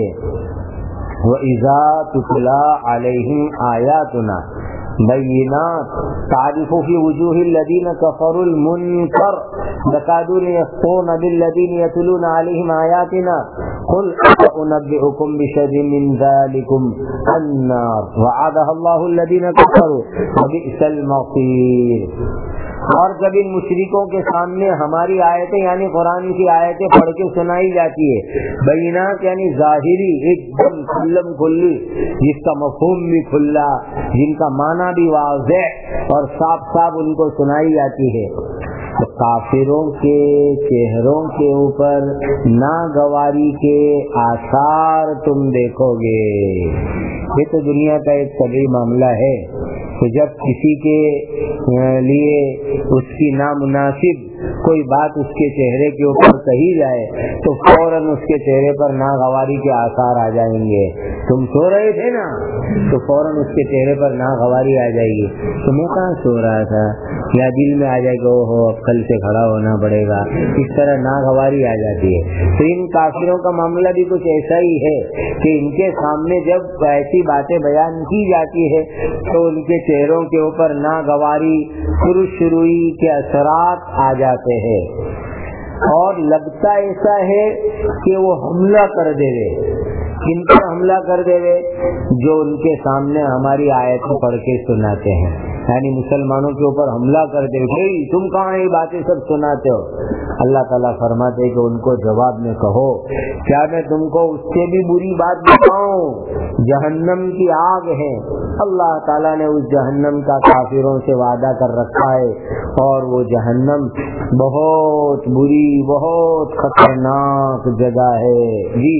وَإِذَا تُتْلَىٰ عَلَيْهِمْ آيَاتُنَا بینات تعرف فی وجوہ الذین کفروا المنکر یکادون یسطون بالذین یتلون علیہم آیاتنا قل انبئکم بشر من ذلکم النار وعدها اللہ الذین کفروا وبئس المصیر۔ اور جب ان مشرکوں کے سامنے ہماری آیتیں یعنی قرآن کی آیتیں پڑھ کے سنائی جاتی ہے، بینات یعنی ظاہری ایک دم کھلم کھلی، جس کا مفہوم بھی کھلا، جن کا معنی بھی واضح اور صاف صاف ان کو سنائی جاتی ہے، تو کافروں کے چہروں کے اوپر ناگواری کے آثار تم دیکھو گے۔ یہ تو دنیا کا ایک طبعی معاملہ ہے کہ جب کسی کے لیے اس کی نامناسب کوئی بات اس کے چہرے کے اوپر کہی جائے تو فوراً اس کے چہرے پر ناگواری کے آثار آ جائیں گے۔ تم سو رہے تھے نا تو فوراً اس کے چہرے پر ناگواری آ جائے گی، تو میں کہاں سو رہا تھا، یا دل میں آ جائے گا اوہ اب کل سے کھڑا ہونا پڑے گا، اس طرح ناگواری آ جاتی ہے۔ تو ان کافروں کا معاملہ بھی کچھ ایسا ہی ہے کہ ان کے سامنے جب ایسی باتیں بیان کی جاتی ہے تو ان کے چہروں کے اوپر ناگواری شروعی کے اثرات آ جاتے ہیں، اور لگتا ایسا ہے کہ وہ حملہ کر دے گے۔ کن پر حملہ کر دے گے؟ جو ان کے سامنے ہماری آیتیں پڑھ کے سناتے ہیں، یعنی مسلمانوں کے اوپر حملہ کر دے گے، تم کہاں یہ باتیں سب سناتے ہو؟ اللہ تعالیٰ فرماتے کہ ان کو جواب میں کہو، کیا میں تم کو اس سے بھی بری بات بتاؤں؟ جہنم کی آگ ہے، اللہ تعالیٰ نے اس جہنم کا کافروں سے وعدہ کر رکھا ہے، اور وہ جہنم بہت بری بہت خطرناک جگہ ہے۔ جی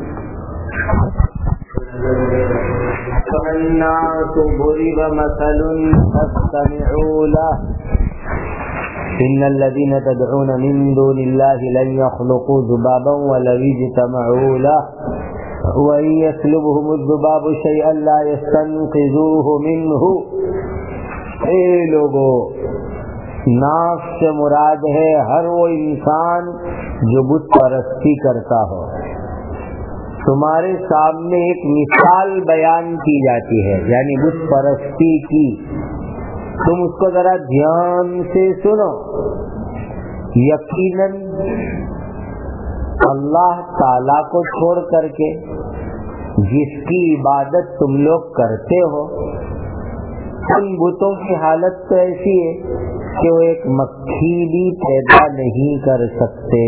الناس ضرب مثل فاستمعوا له ان الذين تدعون من دون الله لن يخلقوا ذبابا ولو اجتمعوا له وان يسلبهم الذباب شيئا لا يستنقذوه منه۔ اے لوگو، ناس سے مراد ہے ہر وہ انسان جو بت پرستی کرتا ہو۔ تمہارے سامنے ایک مثال بیان کی جاتی ہے، یعنی بت پرستی کی، تم اس کو ذرا دھیان سے سنو۔ یقیناً اللہ تعالیٰ کو چھوڑ کر کے جس کی عبادت تم لوگ کرتے ہو، ان بتوں کی حالت تو ایسی ہے کہ وہ ایک مکھی بھی پیدا نہیں کر سکتے۔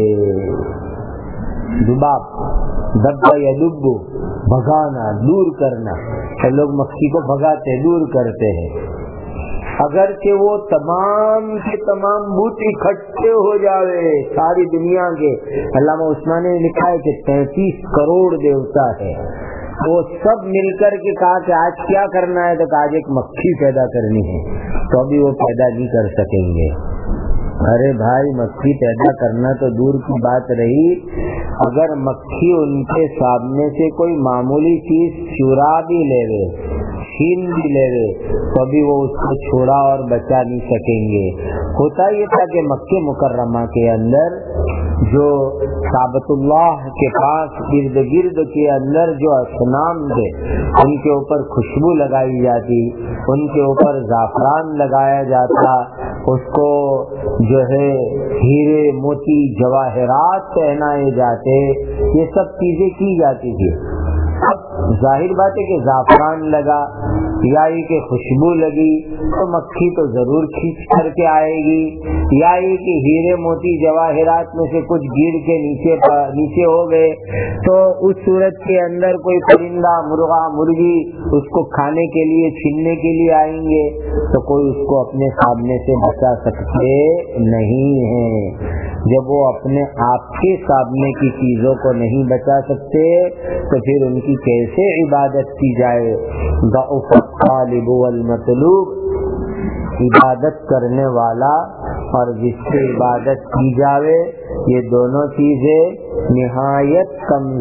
ذباب، دبا یا دبو، بھگانا، دور کرنا، تو لوگ مکھی کو بھگاتے دور کرتے ہیں۔ اگرچہ وہ تمام کے تمام بت اکٹھے ہو جاوے ساری دنیا کے، علامہ عثمانی نے لکھا ہے کہ 33 کروڑ دیوتا ہے، وہ سب مل کر کے کہا کہ آج کیا کرنا ہے، تو آج ایک مکھی پیدا کرنی ہے، تو ابھی وہ پیدا نہیں کر سکیں گے۔ ارے بھائی، مکھی پیدا کرنا تو دور کی بات رہی، اگر مکھی ان کے سامنے سے کوئی معمولی چیز چرا بھی لے گئے، چھین بھی لے گئے، تو ابھی وہ اس کو چھوڑا اور بچا نہیں سکیں گے۔ ہوتا یہ تھا کہ مکہ مکرمہ کے اندر جو کعبۃ اللہ کے پاس ارد گرد کے اندر جو اصنام تھے، ان کے اوپر خوشبو لگائی جاتی، ان کے اوپر زعفران لگایا جاتا، اس کو جو ہے ہیرے موتی جواہرات پہنائے جاتے، یہ سب چیزیں کی جاتی تھی۔ اب ظاہر بات ہے کہ زعفران لگا یا یہ کہ خوشبو لگی تو مکھی تو ضرور کھینچ کر کے آئے گی، یا یہ کہ ہیرے موتی جواہرات میں سے کچھ گر کے نیچے ہو گئے تو اس صورت کے اندر کوئی پرندہ، مرغا، مرغی اس کو کھانے کے لیے، چھیننے کے لیے آئیں گے تو کوئی اس کو اپنے سامنے سے بچا سکتے نہیں ہیں۔ جب وہ اپنے آپ کے سامنے کی چیزوں کو نہیں بچا سکتے تو پھر ان کی کیسے عبادت کی جائے؟ ضعف الطالب والمطلوب، عبادت کرنے والا اور جس سے عبادت کی جاوے، یہ دونوں چیزیں نہایت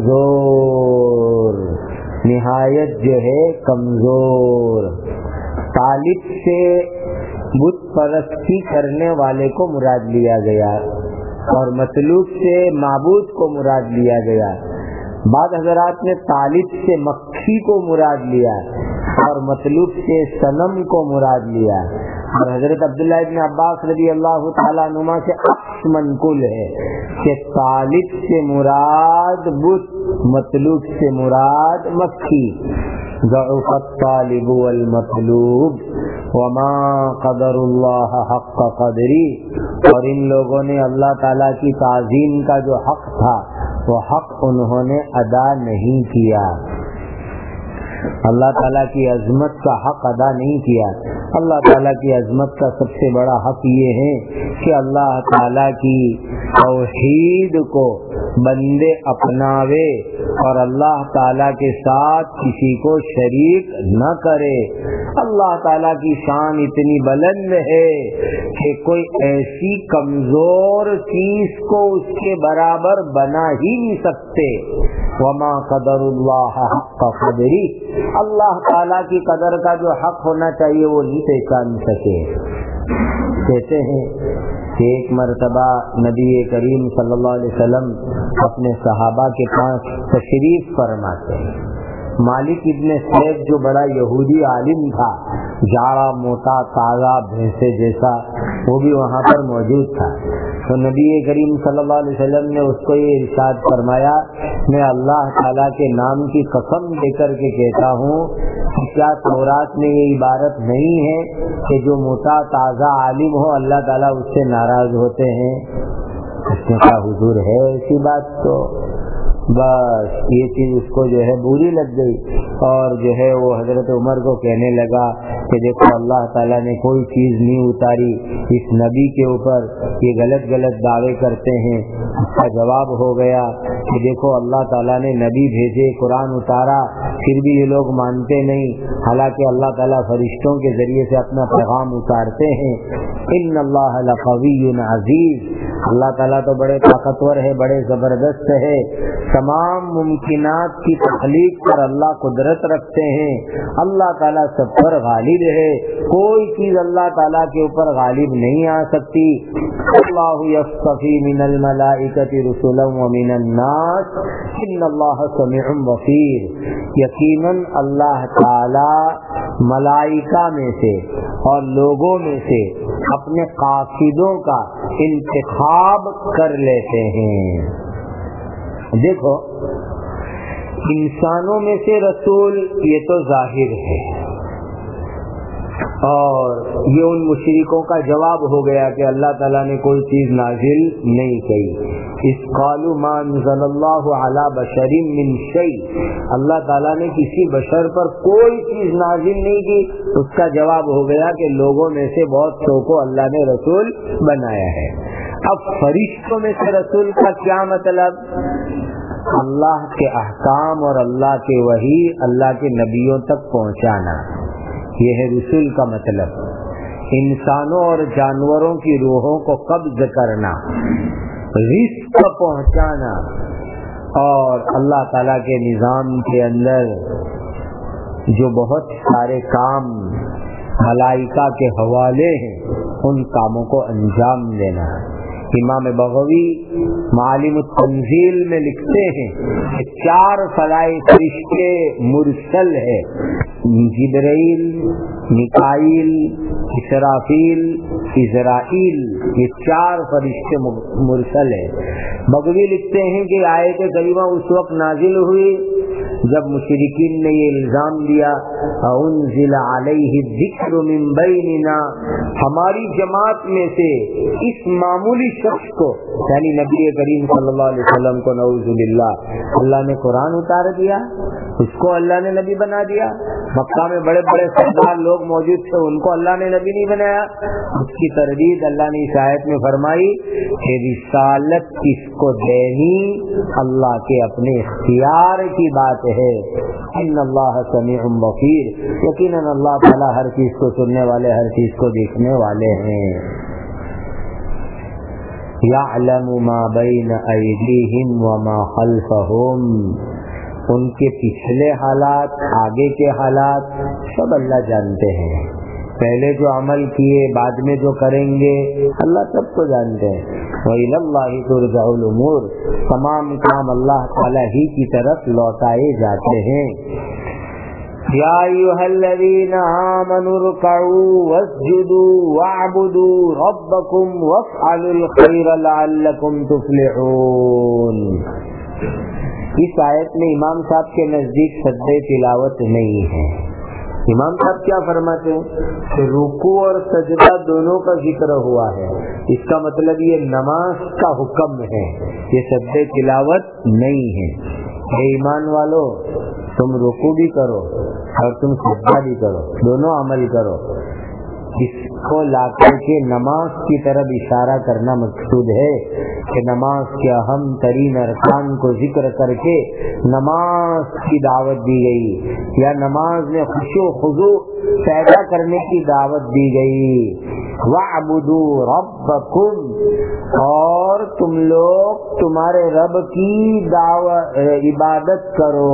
کمزور، نہایت جو ہے کمزور۔ طالب سے بت پرستی کرنے والے کو مراد لیا گیا اور مطلوب سے معبود کو مراد لیا گیا۔ بعض حضرات نے طالب سے مکھی کو مراد لیا اور مطلوب سے صنم کو مراد لیا، اور حضرت عبداللہ ابن عباس رضی اللہ تعالیٰ عنہما سے عکس منقول ہے کہ طالب سے مراد بت، مطلوب سے مراد مکھی۔ ضعف الطالب والمطلوب وما قدر اللہ حق قدری، اور ان لوگوں نے اللہ تعالیٰ کی تعظیم کا جو حق تھا وہ حق انہوں نے ادا نہیں کیا، اللہ تعالیٰ کی عظمت کا حق ادا نہیں کیا۔ اللہ تعالیٰ کی عظمت کا سب سے بڑا حق یہ ہے کہ اللہ تعالیٰ کی توحید کو بندے اپناوے اور اللہ تعالیٰ کے ساتھ کسی کو شریک نہ کرے۔ اللہ تعالیٰ کی شان اتنی بلند ہے کہ کوئی ایسی کمزور چیز کو اس کے برابر بنا ہی نہیں سکتے۔ وما قدر اللہ حق قدری، اللہ تعالیٰ کی قدر کا جو حق ہونا چاہیے وہ نہیں پہچان سکے۔ کہتے ہیں کہ ایک مرتبہ نبی کریم صلی اللہ علیہ وسلم اپنے صحابہ کے پاس تشریف فرماتے ہیں۔ مالک ابن سیف جو بڑا یہودی عالم تھا، جاڑا موٹا تازہ بھینسے جیسا، وہ بھی وہاں پر موجود تھا۔ تو نبی کریم صلی اللہ علیہ وسلم نے اس کو یہ ارشاد فرمایا، میں اللہ تعالیٰ کے نام کی قسم دے کر کے کہتا ہوں کہ کیا تورات میں یہ عبارت نہیں ہے کہ جو موٹا تازہ عالم ہو اللہ تعالیٰ اس سے ناراض ہوتے ہیں؟ اس نے کہا حضور ہے ایسی بات؟ تو بس یہ چیز اس کو جو ہے بری لگ گئی اور جو ہے وہ حضرت عمر کو کہنے لگا کہ دیکھو اللہ تعالیٰ نے کوئی چیز نہیں اتاری اس نبی کے اوپر، یہ غلط غلط دعوے کرتے ہیں۔ اس کا جواب ہو گیا کہ دیکھو اللہ تعالیٰ نے نبی بھیجے، قرآن اتارا، پھر بھی یہ لوگ مانتے نہیں، حالانکہ اللہ تعالیٰ فرشتوں کے ذریعے سے اپنا پیغام اتارتے ہیں۔ ان اللہ لقوی عزیز، اللہ تعالیٰ تو بڑے طاقتور ہے، بڑے زبردست ہے، تمام ممکنات کی تخلیق پر اللہ قدرت رکھتے ہیں، اللہ تعالیٰ سب پر غالب ہے، کوئی چیز اللہ تعالیٰ کے اوپر غالب نہیں آ سکتی۔ اللہ یصطفی من الملائکۃ رسلا ومن الناس ان اللہ سمیع بصیر، یقیناً اللہ تعالیٰ ملائکہ میں سے اور لوگوں میں سے اپنے قاصدوں کا انتخاب کر لیتے ہیں۔ دیکھو انسانوں میں سے رسول یہ تو ظاہر ہے، اور یہ ان مشرکوں کا جواب ہو گیا کہ اللہ تعالیٰ نے کوئی چیز نازل نہیں کی۔ اس قالوا ما انزل اللہ علی بشر من شیء، اللہ تعالیٰ نے کسی بشر پر کوئی چیز نازل نہیں کی، اس کا جواب ہو گیا کہ لوگوں میں سے بہت سو کو اللہ نے رسول بنایا ہے۔ اب فرشتوں میں سے رسول کا کیا مطلب؟ اللہ کے احکام اور اللہ کے وحی اللہ کے نبیوں تک پہنچانا، یہ ہے رسول کا مطلب۔ انسانوں اور جانوروں کی روحوں کو قبض کرنا، رزق پہنچانا، اور اللہ تعالیٰ کے نظام کے اندر جو بہت سارے کام ملائکہ کے حوالے ہیں ان کاموں کو انجام دینا۔ امام بغوی معالم التنزیل میں لکھتے ہیں کہ 4 فضائل فرشتے مرسل ہے، جبرائیل، میکائیل، اسرافیل، اسرائیل، یہ 4 فرشتے مرسل ہے۔ بغوی لکھتے ہیں کہ آیت کریمہ اس وقت نازل ہوئی جب مشرکین نے یہ الزام دیا انزل علیہ الذکر من بیننا، ہماری جماعت میں سے اس معمولی شخص کو، یعنی نبی کریم صلی اللہ علیہ وسلم کو نعوذ باللہ اللہ نے قرآن اتار دیا، اس کو اللہ نے نبی بنا دیا۔ مکہ میں بڑے بڑے سردار لوگ موجود تھے، ان کو اللہ نے نبی نہیں بنایا۔ اس کی تردید اللہ نے اس آیت میں فرمائی کہ رسالت کس کو دینی اللہ کے اپنے اختیار کی بات ہے۔ ان اللہ سمیع بصیر، یقیناً اللہ تعالیٰ ہر چیز کو سننے والے، ہر چیز کو دیکھنے والے ہیں۔ یعلم ما بین ایدیہم وما خلفہم، ان کے پچھلے حالات، آگے کے حالات سب اللہ جانتے ہیں۔ پہلے جو عمل کیے، بعد میں جو کریں گے، اللہ سب کو جانتے ہیں۔ وَإِلَى اللَّهِ تُرْجَعُ الْأُمُورُ، تمام کام اللہ تعالیٰ ہی کی طرف لوٹائے جاتے ہیں۔ یا ایھا الذین آمنوا ارکعوا واسجدوا واعبدوا ربکم وافعلوا الخیر لعلکم تفلحون۔ اس آیت میں امام صاحب کے نزدیک سجدہ تلاوت نہیں ہے۔ امام صاحب کیا فرماتے ہیں کہ رکوع اور سجدہ دونوں کا ذکر ہوا ہے، اس کا مطلب یہ نماز کا حکم ہے، یہ سجدہ تلاوت نہیں ہے۔ اے ایمان والو، تم رکوع بھی کرو اور تم سجدہ بھی کرو، دونوں عمل کرو۔ اس کو لا کر کے نماز کی طرف اشارہ کرنا مقصود ہے کہ نماز کے اہم ترین ارکان کو ذکر کر کے نماز کی دعوت دی گئی، یا نماز میں خشوع و خضوع پیدا کرنے کی دعوت دی گئی۔ وَاعْبُدُوا رَبَّكُمْ، اور تم لوگ تمہارے رب کی عبادت کرو۔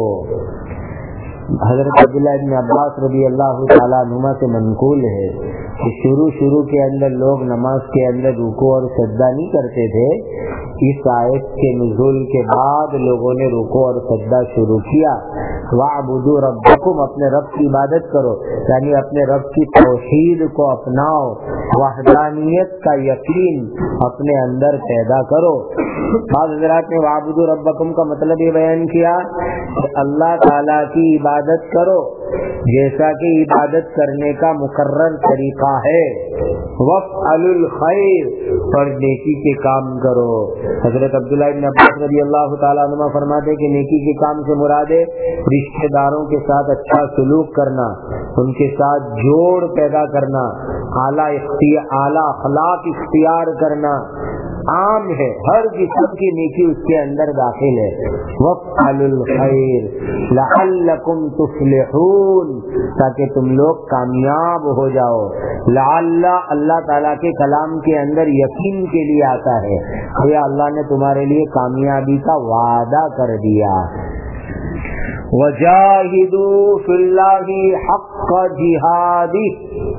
حضرت عبداللہ ابن عباس رضی اللہ تعالیٰ عنہما سے منقول ہے کہ شروع کے اندر لوگ نماز کے اندر رکوع اور سجدہ نہیں کرتے تھے۔ اس آیت کے نزول کے بعد لوگوں نے رکوع اور سجدہ شروع کیا۔ وَاعْبُدُوا رَبَّكُمْ، اپنے رب کی عبادت کرو، یعنی اپنے رب کی توحید کو اپناؤ، وحدانیت کا یقین اپنے اندر پیدا کرو۔ بعض حضرات نے وَاعْبُدُوا رَبَّكُمْ کا مطلب یہ بیان کیا کہ اللہ تعالیٰ کی عبادت کرو جیسا کہ عبادت کرنے کا مقرر طریقہ ہے۔ وَافْعَلُوا الْخَيْرَ، اور نیکی کے کام کرو۔ حضرت عبداللہ بن عباس رضی اللہ تعالیٰ عنہ فرماتے کہ نیکی کے کام سے مراد ہے رشتہ داروں کے ساتھ اچھا سلوک کرنا، ان کے ساتھ جوڑ پیدا کرنا، اعلیٰ اخلاق اختیار کرنا عام ہے، ہر قسم کی نیکی اس کے اندر داخل ہے۔ وَافْعَلُوا الْخَيْرَ لَعَلَّكُمْ تُفْلِحُونَ، تاکہ تم لوگ کامیاب ہو جاؤ۔ لعل اللہ تعالیٰ کے کلام کے اندر یقین کے لیے آتا ہے، یا اللہ نے تمہارے لیے کامیابی کا وعدہ کر دیا۔ وَجَاهِدُوا فِي اللَّهِ حَقَّ جِهَادِهِ،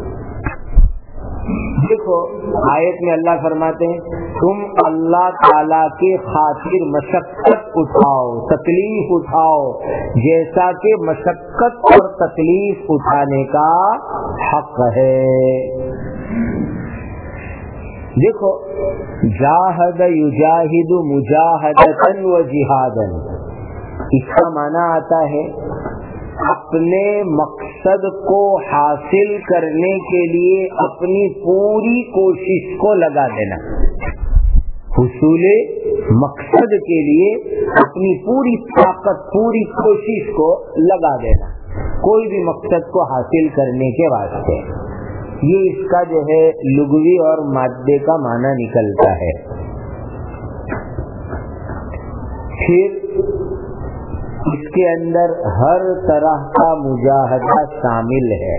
دیکھو آیت میں اللہ فرماتے ہیں تم اللہ تعالیٰ کے خاطر مشقت اٹھاؤ، تکلیف اٹھاؤ، جیسا کہ مشقت اور تکلیف اٹھانے کا حق ہے۔ دیکھو جاہد یجاہد مجاہدۃ و جہادًا، اس کا معنی آتا ہے اپنے مقصد کو حاصل کرنے کے لیے اپنی پوری کوشش کو لگا دینا، حصول مقصد کے لیے اپنی پوری طاقت، پوری کوشش کو لگا دینا، کوئی بھی مقصد کو حاصل کرنے کے واسطے۔ یہ اس کا جو ہے لغوی اور مادے کا معنی نکلتا ہے۔ پھر اس کے اندر ہر طرح کا مجاہدہ شامل ہے.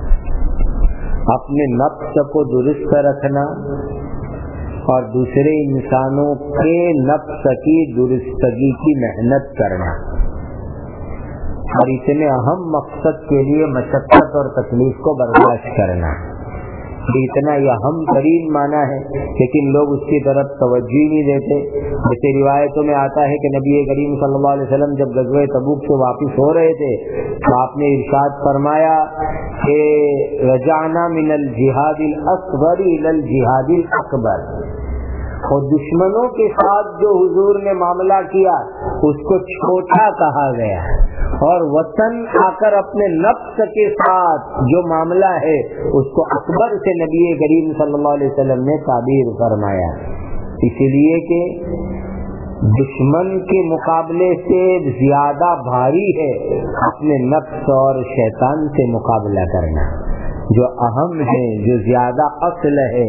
اپنے نفس کو درست رکھنا اور دوسرے انسانوں کے نفس کی درستگی کی محنت کرنا، اور اتنے اہم مقصد کے لیے مشقت اور تکلیف کو برداشت کرنا. اتنا یہ اہم ترین معنی ہے، لیکن لوگ اس کی طرف توجہ نہیں دیتے. جیسے روایتوں میں آتا ہے کہ نبی کریم صلی اللہ علیہ وسلم جب غزوہ تبوک سے واپس ہو رہے تھے تو آپ نے ارشاد فرمایا کہ رجعنا من الجہاد الاصغر الى الجہاد الاکبر. اور دشمنوں کے ساتھ جو حضور نے معاملہ کیا اس کو چھوٹا کہا گیا، اور وطن آ کر اپنے نفس کے ساتھ جو معاملہ ہے اس کو اکبر سے نبی کریم صلی اللہ علیہ وسلم نے تعبیر فرمایا. اسی لیے کہ دشمن کے مقابلے سے زیادہ بھاری ہے اپنے نفس اور شیطان سے مقابلہ کرنا، جو اہم ہے، جو زیادہ اصل ہے.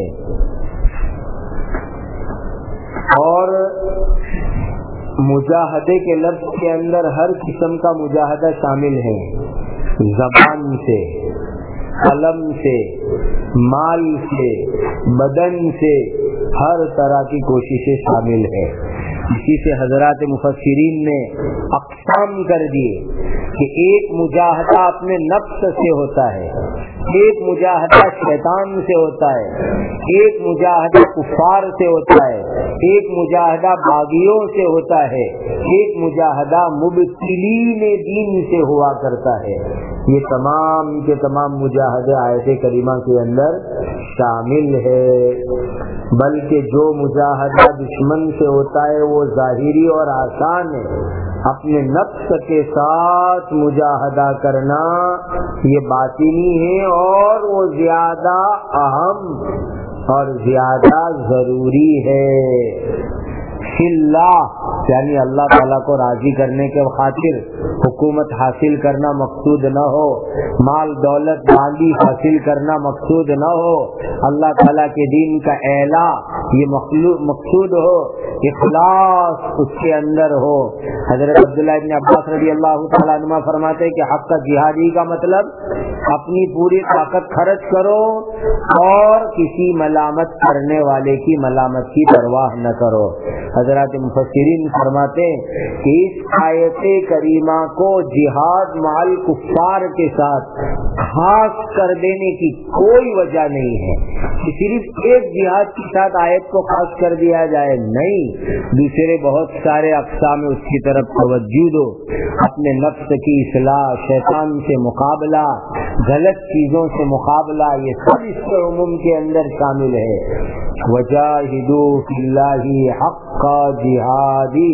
اور مجاہدے کے لفظ کے اندر ہر قسم کا مجاہدہ شامل ہے، زبان سے، قلم سے، مال سے، بدن سے، ہر طرح کی کوششیں شامل ہے. اسی سے حضرات مفسرین نے اقسام کر دیے کہ ایک مجاہدہ اپنے نفس سے ہوتا ہے، ایک مجاہدہ شیطان سے ہوتا ہے، ایک مجاہدہ کفار سے ہوتا ہے، ایک مجاہدہ باغیوں سے ہوتا ہے، ایک مجاہدہ مبتلین دین سے ہوا کرتا ہے. یہ تمام کے تمام مجاہدے آیت کریمہ کے اندر شامل ہے. بلکہ جو مجاہدہ دشمن سے ہوتا ہے وہ ظاہری اور آسان ہے، اپنے نفس کے ساتھ مجاہدہ کرنا یہ باطنی ہے، اور وہ زیادہ اہم اور زیادہ ضروری ہے. اللہ یعنی اللہ تعالیٰ کو راضی کرنے کے خاطر حکومت حاصل کرنا مقصود نہ ہو، مال دولت مالی حاصل کرنا مقصود نہ ہو، اللہ تعالیٰ کے دین کا اعلیٰ یہ مقصود ہو، اخلاص اس کے اندر ہو. حضرت عبداللہ ابن عباس رضی اللہ تعالیٰ عنہ فرماتے کہ حق کا جہادی کا مطلب اپنی پوری طاقت خرچ کرو اور کسی ملامت کرنے والے کی ملامت کی پرواہ نہ کرو. حضرات مفسرین فرماتے کہ اس آیت کریمہ کو جہاد مال کفار کے ساتھ خاص کر دینے کی کوئی وجہ نہیں ہے کہ صرف ایک جہاد کے ساتھ آیت کو خاص کر دیا جائے، نہیں، دوسرے بہت سارے اقسام اس کی طرف توجہ دو. اپنے نفس کی اصلاح، شیطان سے مقابلہ، غلط چیزوں سے مقابلہ، یہ سب اس کے عموم کے اندر شامل ہے. وجاہدوا فی اللہ حق جہادی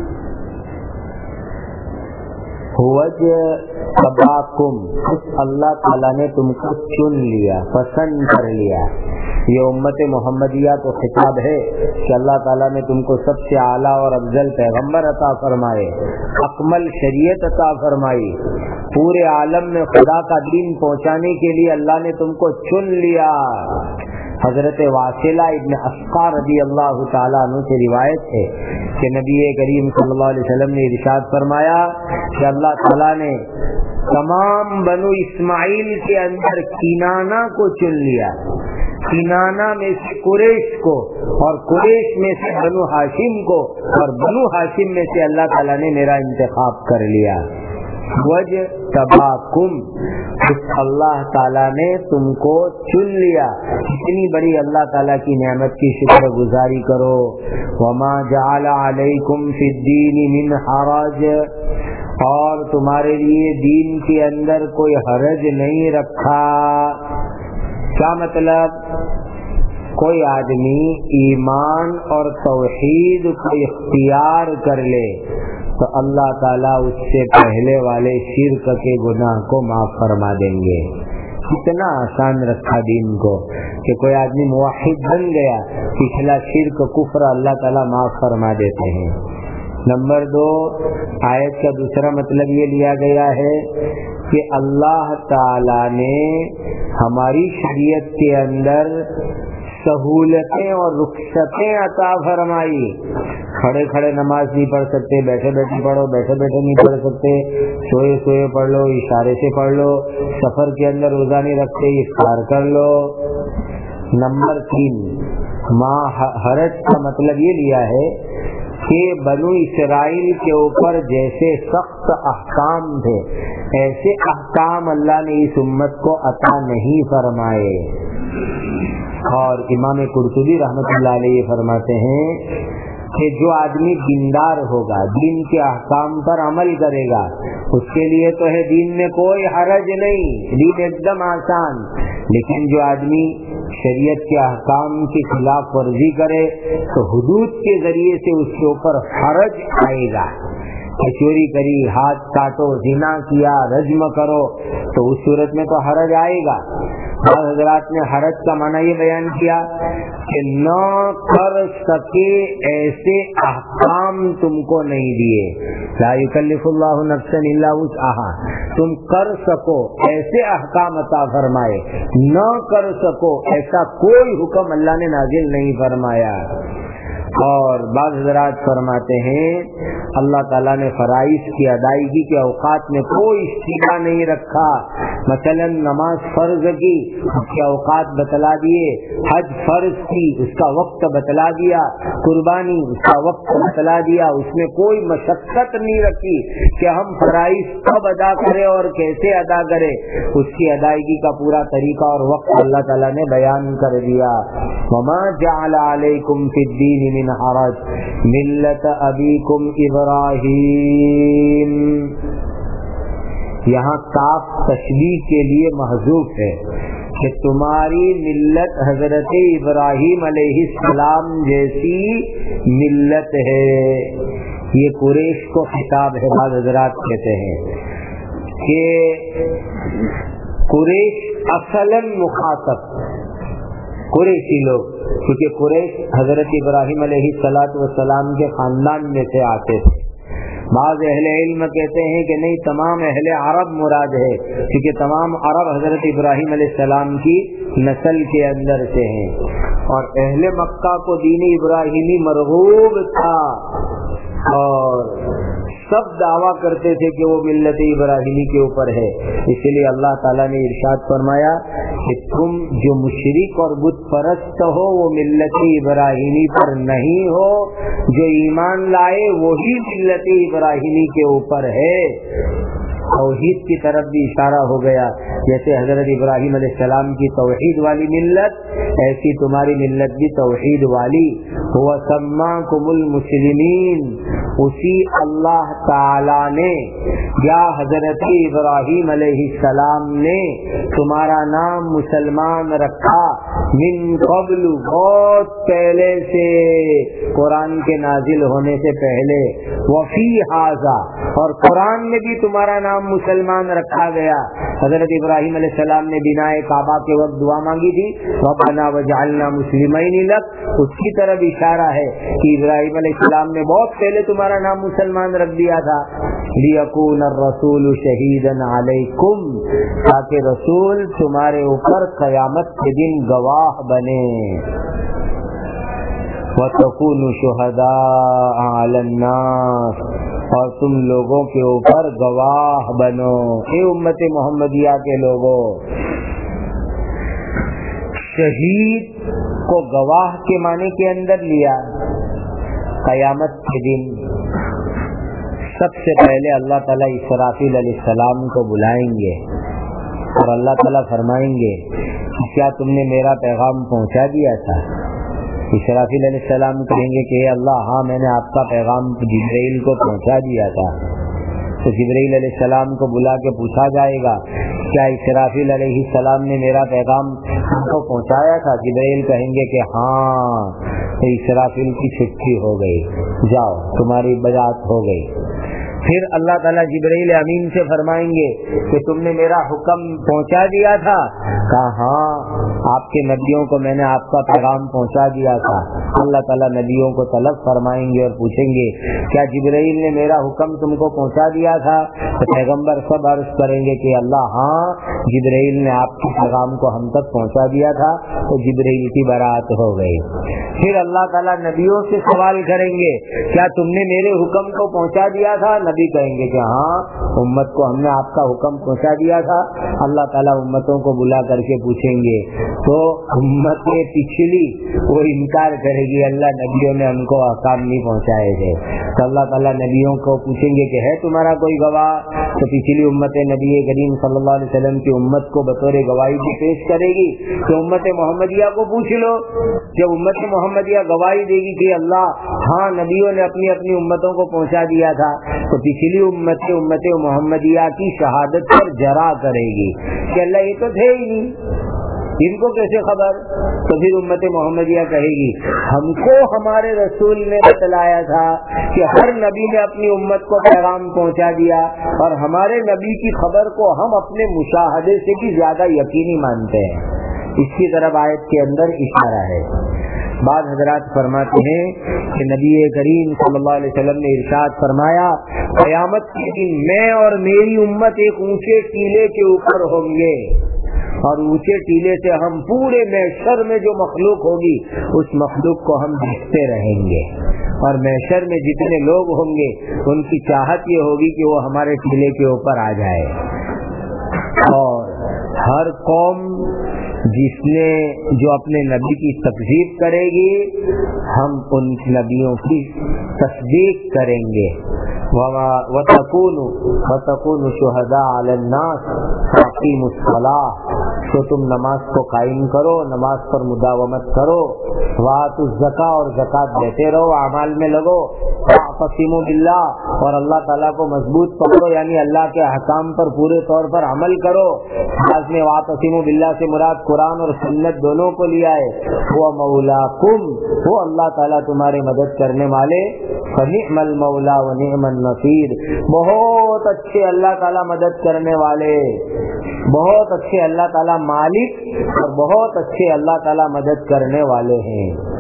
وجتباکم، اللہ تعالیٰ نے تم کو چن لیا، پسند کر لیا. یہ امت محمدیہ کو خطاب ہے کہ اللہ تعالیٰ نے تم کو سب سے اعلیٰ اور افضل پیغمبر عطا فرمائے، اکمل شریعت عطا فرمائی، پورے عالم میں خدا کا دین پہنچانے کے لیے اللہ نے تم کو چن لیا. حضرت واصلہ ابن اسقا رضی اللہ تعالیٰ عنہ سے روایت ہے کہ نبی کریم صلی اللہ علیہ وسلم نے ارشاد فرمایا کہ اللہ تعالیٰ نے تمام بنو اسماعیل کے اندر کنانہ کو چن لیا، کنانہ میں سے قریش کو، اور قریش میں سے بنو ہاشم کو، اور بنو ہاشم میں سے اللہ تعالیٰ نے میرا انتخاب کر لیا. وجتباکم، اللہ تعالیٰ نے تم کو چن لیا. اتنی بڑی اللہ تعالیٰ کی نعمت کی شکر گزاری کرو. وما جعل علیکم فی الدین من حرج، اور تمہارے لیے دین کے اندر کوئی حرج نہیں رکھا. کیا مطلب؟ کوئی آدمی ایمان اور توحید کو اختیار کر لے تو اللہ تعالیٰ اس سے پہلے والے شرک کے گناہ کو معاف فرما دیں گے. اتنا آسان رکھا دین کو کہ کوئی آدمی موحد بن گیا، پچھلا شرک کفر اللہ تعالیٰ معاف فرما دیتے ہیں. نمبر 2، آیت کا دوسرا مطلب یہ لیا گیا ہے کہ اللہ تعالیٰ نے ہماری شریعت کے اندر سہولتیں اور رخصتیں عطا فرمائی. کھڑے کھڑے نماز نہیں پڑھ سکتے، بیٹھے بیٹھے پڑھو، بیٹھے بیٹھے نہیں پڑھ سکتے، سوئے سوئے پڑھ لو، اشارے سے پڑھ لو، سفر کے اندر روزہ نہیں رکھتے، افطار کر لو۔ نمبر 3، حرج کا مطلب یہ لیا ہے کہ بنو اسرائیل کے اوپر جیسے سخت احکام تھے ایسے احکام اللہ نے اس امت کو عطا نہیں فرمائے۔ اور امام قرطبی رحمۃ اللہ علیہ فرماتے ہیں کہ جو آدمی دیندار ہوگا، دین کے احکام پر عمل کرے گا، اس کے لیے تو ہے دین میں کوئی حرج نہیں، دین ایک دم آسان۔ لیکن جو آدمی شریعت کے احکام کی خلاف ورزی کرے تو حدود کے ذریعے سے اس کے اوپر حرج آئے گا۔ چوری کری، ہاتھ کاٹو، زنا کیا، رجم کرو، تو اس صورت میں تو حرج آئے گا۔ بعض حضرات نے حرج کا معنی یہ بیان کیا کہ نہ کر سکے ایسے احکام تم کو نہیں دیے، لا یکلف اللہ نفسا الا وسعها، تم کر سکو ایسے احکام عطا فرمائے، نہ کر سکو ایسا کوئی حکم اللہ نے نازل نہیں فرمایا۔ اور بعض حضرات فرماتے ہیں اللہ تعالیٰ نے فرائض کی ادائیگی کے اوقات میں کوئی سیما نہیں رکھا، مثلا نماز فرض کی اس کے اوقات بتلا دیے، حج فرض کی اس کا وقت بتلا دیا، قربانی اس کا وقت بتلا دیا، اس میں کوئی مشقت نہیں رکھی کہ ہم فرائض کب ادا کریں اور کیسے ادا کریں، اس کی ادائیگی کا پورا طریقہ اور وقت اللہ تعالیٰ نے بیان کر دیا۔ وما جعل علیکم فی الدین من حرج ملت ابیکم ابراہیم، یہاں کاف تشبیہ کے لیے محذوف ہے کہ تمہاری ملت حضرت ابراہیم علیہ السلام جیسی ملت ہے۔ یہ قریش کو خطاب ہے۔ بعض حضرات کہتے ہیں کہ قریش اصلاً مخاطب قریشی لوگ، کیونکہ قریش حضرت ابراہیم علیہ السلام کے خاندان میں سے آتے تھے۔ بعض اہل علم کہتے ہیں کہ نہیں، تمام اہل عرب مراد ہے، کیونکہ تمام عرب حضرت ابراہیم علیہ السلام کی نسل کے اندر سے ہیں، اور اہل مکہ کو دین ابراہیمی مرغوب تھا اور سب دعویٰ کرتے تھے کہ وہ ملت ابراہیمی کے اوپر ہے۔ اس لیے اللہ تعالیٰ نے ارشاد فرمایا کہ تم جو مشرک اور بت پرست ہو وہ ملت ابراہیمی پر نہیں ہو، جو ایمان لائے وہی ملت ابراہیمی کے اوپر ہے۔ توحید کی طرف بھی اشارہ ہو گیا، جیسے حضرت ابراہیم علیہ السلام کی توحید والی ملت، ایسی تمہاری ملت بھی توحید والی۔ وَسَمَّاكُمُ الْمُسْلِمِينَ، اسی اللہ تعالی نے یا حضرت ابراہیم علیہ السلام نے تمہارا نام مسلمان رکھا، من قبل، بہت پہلے سے، قرآن کے نازل ہونے سے پہلے، وفی ھذا، اور قرآن میں بھی تمہارا نام مسلمان رکھا گیا۔ حضرت ابراہیم علیہ السلام نے بنائے کعبہ کے وقت دعا مانگی تھی، ربنا وجعلنا مسلمین لک، اس کی طرف اشارہ ہے کہ ابراہیم علیہ السلام نے بہت پہلے تمہارا نام مسلمان رکھ دیا تھا۔ لیکون الرسول شہیدا علیکم، تاکہ رسول تمہارے اوپر قیامت کے دن گواہ بنے۔ وَتَكُونُوا شُهَدَاءَ عَلَى النَّاسِ، اور تم لوگوں کے اوپر گواہ بنو۔ اے امت محمدیہ کے لوگوں، شہید کو گواہ کے معنی کے اندر لیا۔ قیامت کے دن سب سے پہلے اللہ تعالیٰ اسرافیل علیہ السلام کو بلائیں گے اور اللہ تعالیٰ فرمائیں گے کہ کیا تم نے میرا پیغام پہنچا دیا تھا؟ اسرافیل علیہ السلام کہیں گے کہ اے اللہ، ہاں میں نے آپ کا پیغام جبرائیل کو پہنچا دیا تھا۔ تو جبرائیل علیہ السلام کو بلا کے پوچھا جائے گا کیا اسرافیل علیہ السلام نے میرا پیغام کو پہنچایا تھا؟ جبرائیل کہیں گے کہ ہاں۔ تو اسرافیل کی چھٹی ہو گئی، جاؤ تمہاری بیعت ہو گئی۔ پھر اللہ تعالیٰ جبرائیل امین سے فرمائیں گے کہ تم نے میرا حکم پہنچا دیا تھا؟ کہا ہاں، آپ کے نبیوں کو میں نے آپ کا پیغام پہنچا دیا تھا۔ اللہ تعالیٰ نبیوں کو طلب فرمائیں گے اور پوچھیں گے کیا جبرائیل نے میرا حکم تم کو پہنچا دیا تھا؟ تو پیغمبر سب عرض کریں گے کہ اللہ ہاں، جبرائیل نے آپ کے پیغام کو ہم تک پہنچا دیا تھا۔ تو جبرائیل کی برات ہو گئی۔ پھر اللہ تعالیٰ نبیوں سے سوال کریں گے کیا تم نے میرے حکم کو پہنچا دیا تھا؟ نبی کہیں گے کہ ہاں امت کو ہم نے آپ کا حکم پہنچا دیا تھا. اللہ تعالیٰ امتوں کو بلا کر کے پوچھیں گے تو امت پچھلی وہ انکار کرے گی اللہ نبیوں نے ہم کو احکام نہیں پہنچائے تھے. تو اللہ تعالیٰ نبیوں کو پوچھیں گے کہ ہے تمہارا کوئی گواہ؟ تو پچھلی امت نبی کریم صلی اللہ علیہ وسلم کی امت کو بطور گواہی بھی پیش کرے گی کہ امت محمدیہ کو پوچھ لو. جب امت محمدیہ گواہی دے گی کہ اللہ ہاں نبیوں نے اپنی اپنی امتوں کو پہنچا دیا تھا, تو پچھلی امت محمدیہ کی شہادت پر جرا کرے گی کہ اللہ یہ تو تھے ہی نہیں, ان کو کیسے خبر؟ تو پھر امت محمدیہ کہے گی ہم کو ہمارے رسول نے بتلایا تھا کہ ہر نبی نے اپنی امت کو پیغام پہنچا دیا, اور ہمارے نبی کی خبر کو ہم اپنے مشاہدے سے بھی زیادہ یقینی مانتے ہیں. اس کی طرف آیت کے اندر اشارہ ہے. بعض حضرات فرماتے ہیں کہ نبی کریم صلی اللہ علیہ وسلم نے ارشاد فرمایا قیامت کے دن میں اور میری امت ایک اونچے ٹیلے کے اوپر ہوں گے, اور اونچے ٹیلے سے ہم پورے محشر میں جو مخلوق ہوگی اس مخلوق کو ہم دیکھتے رہیں گے, اور محشر میں جتنے لوگ ہوں گے ان کی چاہت یہ ہوگی کہ وہ ہمارے ٹیلے کے اوپر آ جائے. اور ہر قوم جس نے جو اپنے نبی کی تکذیب کرے گی ہم ان نبیوں کی تصدیق کریں گے. وَتَكُونُ شُهَدَاءَ عَلَى النَّاسِ فَأَقِيمُوا الصَّلَاةَ, تو تم نماز کو قائم کرو, نماز پر مداومت کرو. وَآتُوا الزَّكَاةَ, اور زکات دیتے رہو, اعمال میں لگو. وَاعْتَصِمُوا بِاللَّهِ, اور اللہ تعالیٰ کو مضبوط پکڑو, یعنی اللہ کے احکام پر پورے طور پر عمل کرو. بعض میں وَاعْتَصِمُوا بِاللَّهِ سے مراد قرآن اور سنت دونوں کو لیا ہے. وہ مولاکم, وہ اللہ تعالیٰ تمہارے مدد کرنے والے. فنعم المولا ونعم النصیر, بہت اچھے اللہ تعالیٰ مدد کرنے والے, بہت اچھے اللہ تعالیٰ مالک اور بہت اچھے اللہ تعالیٰ مدد کرنے والے ہیں.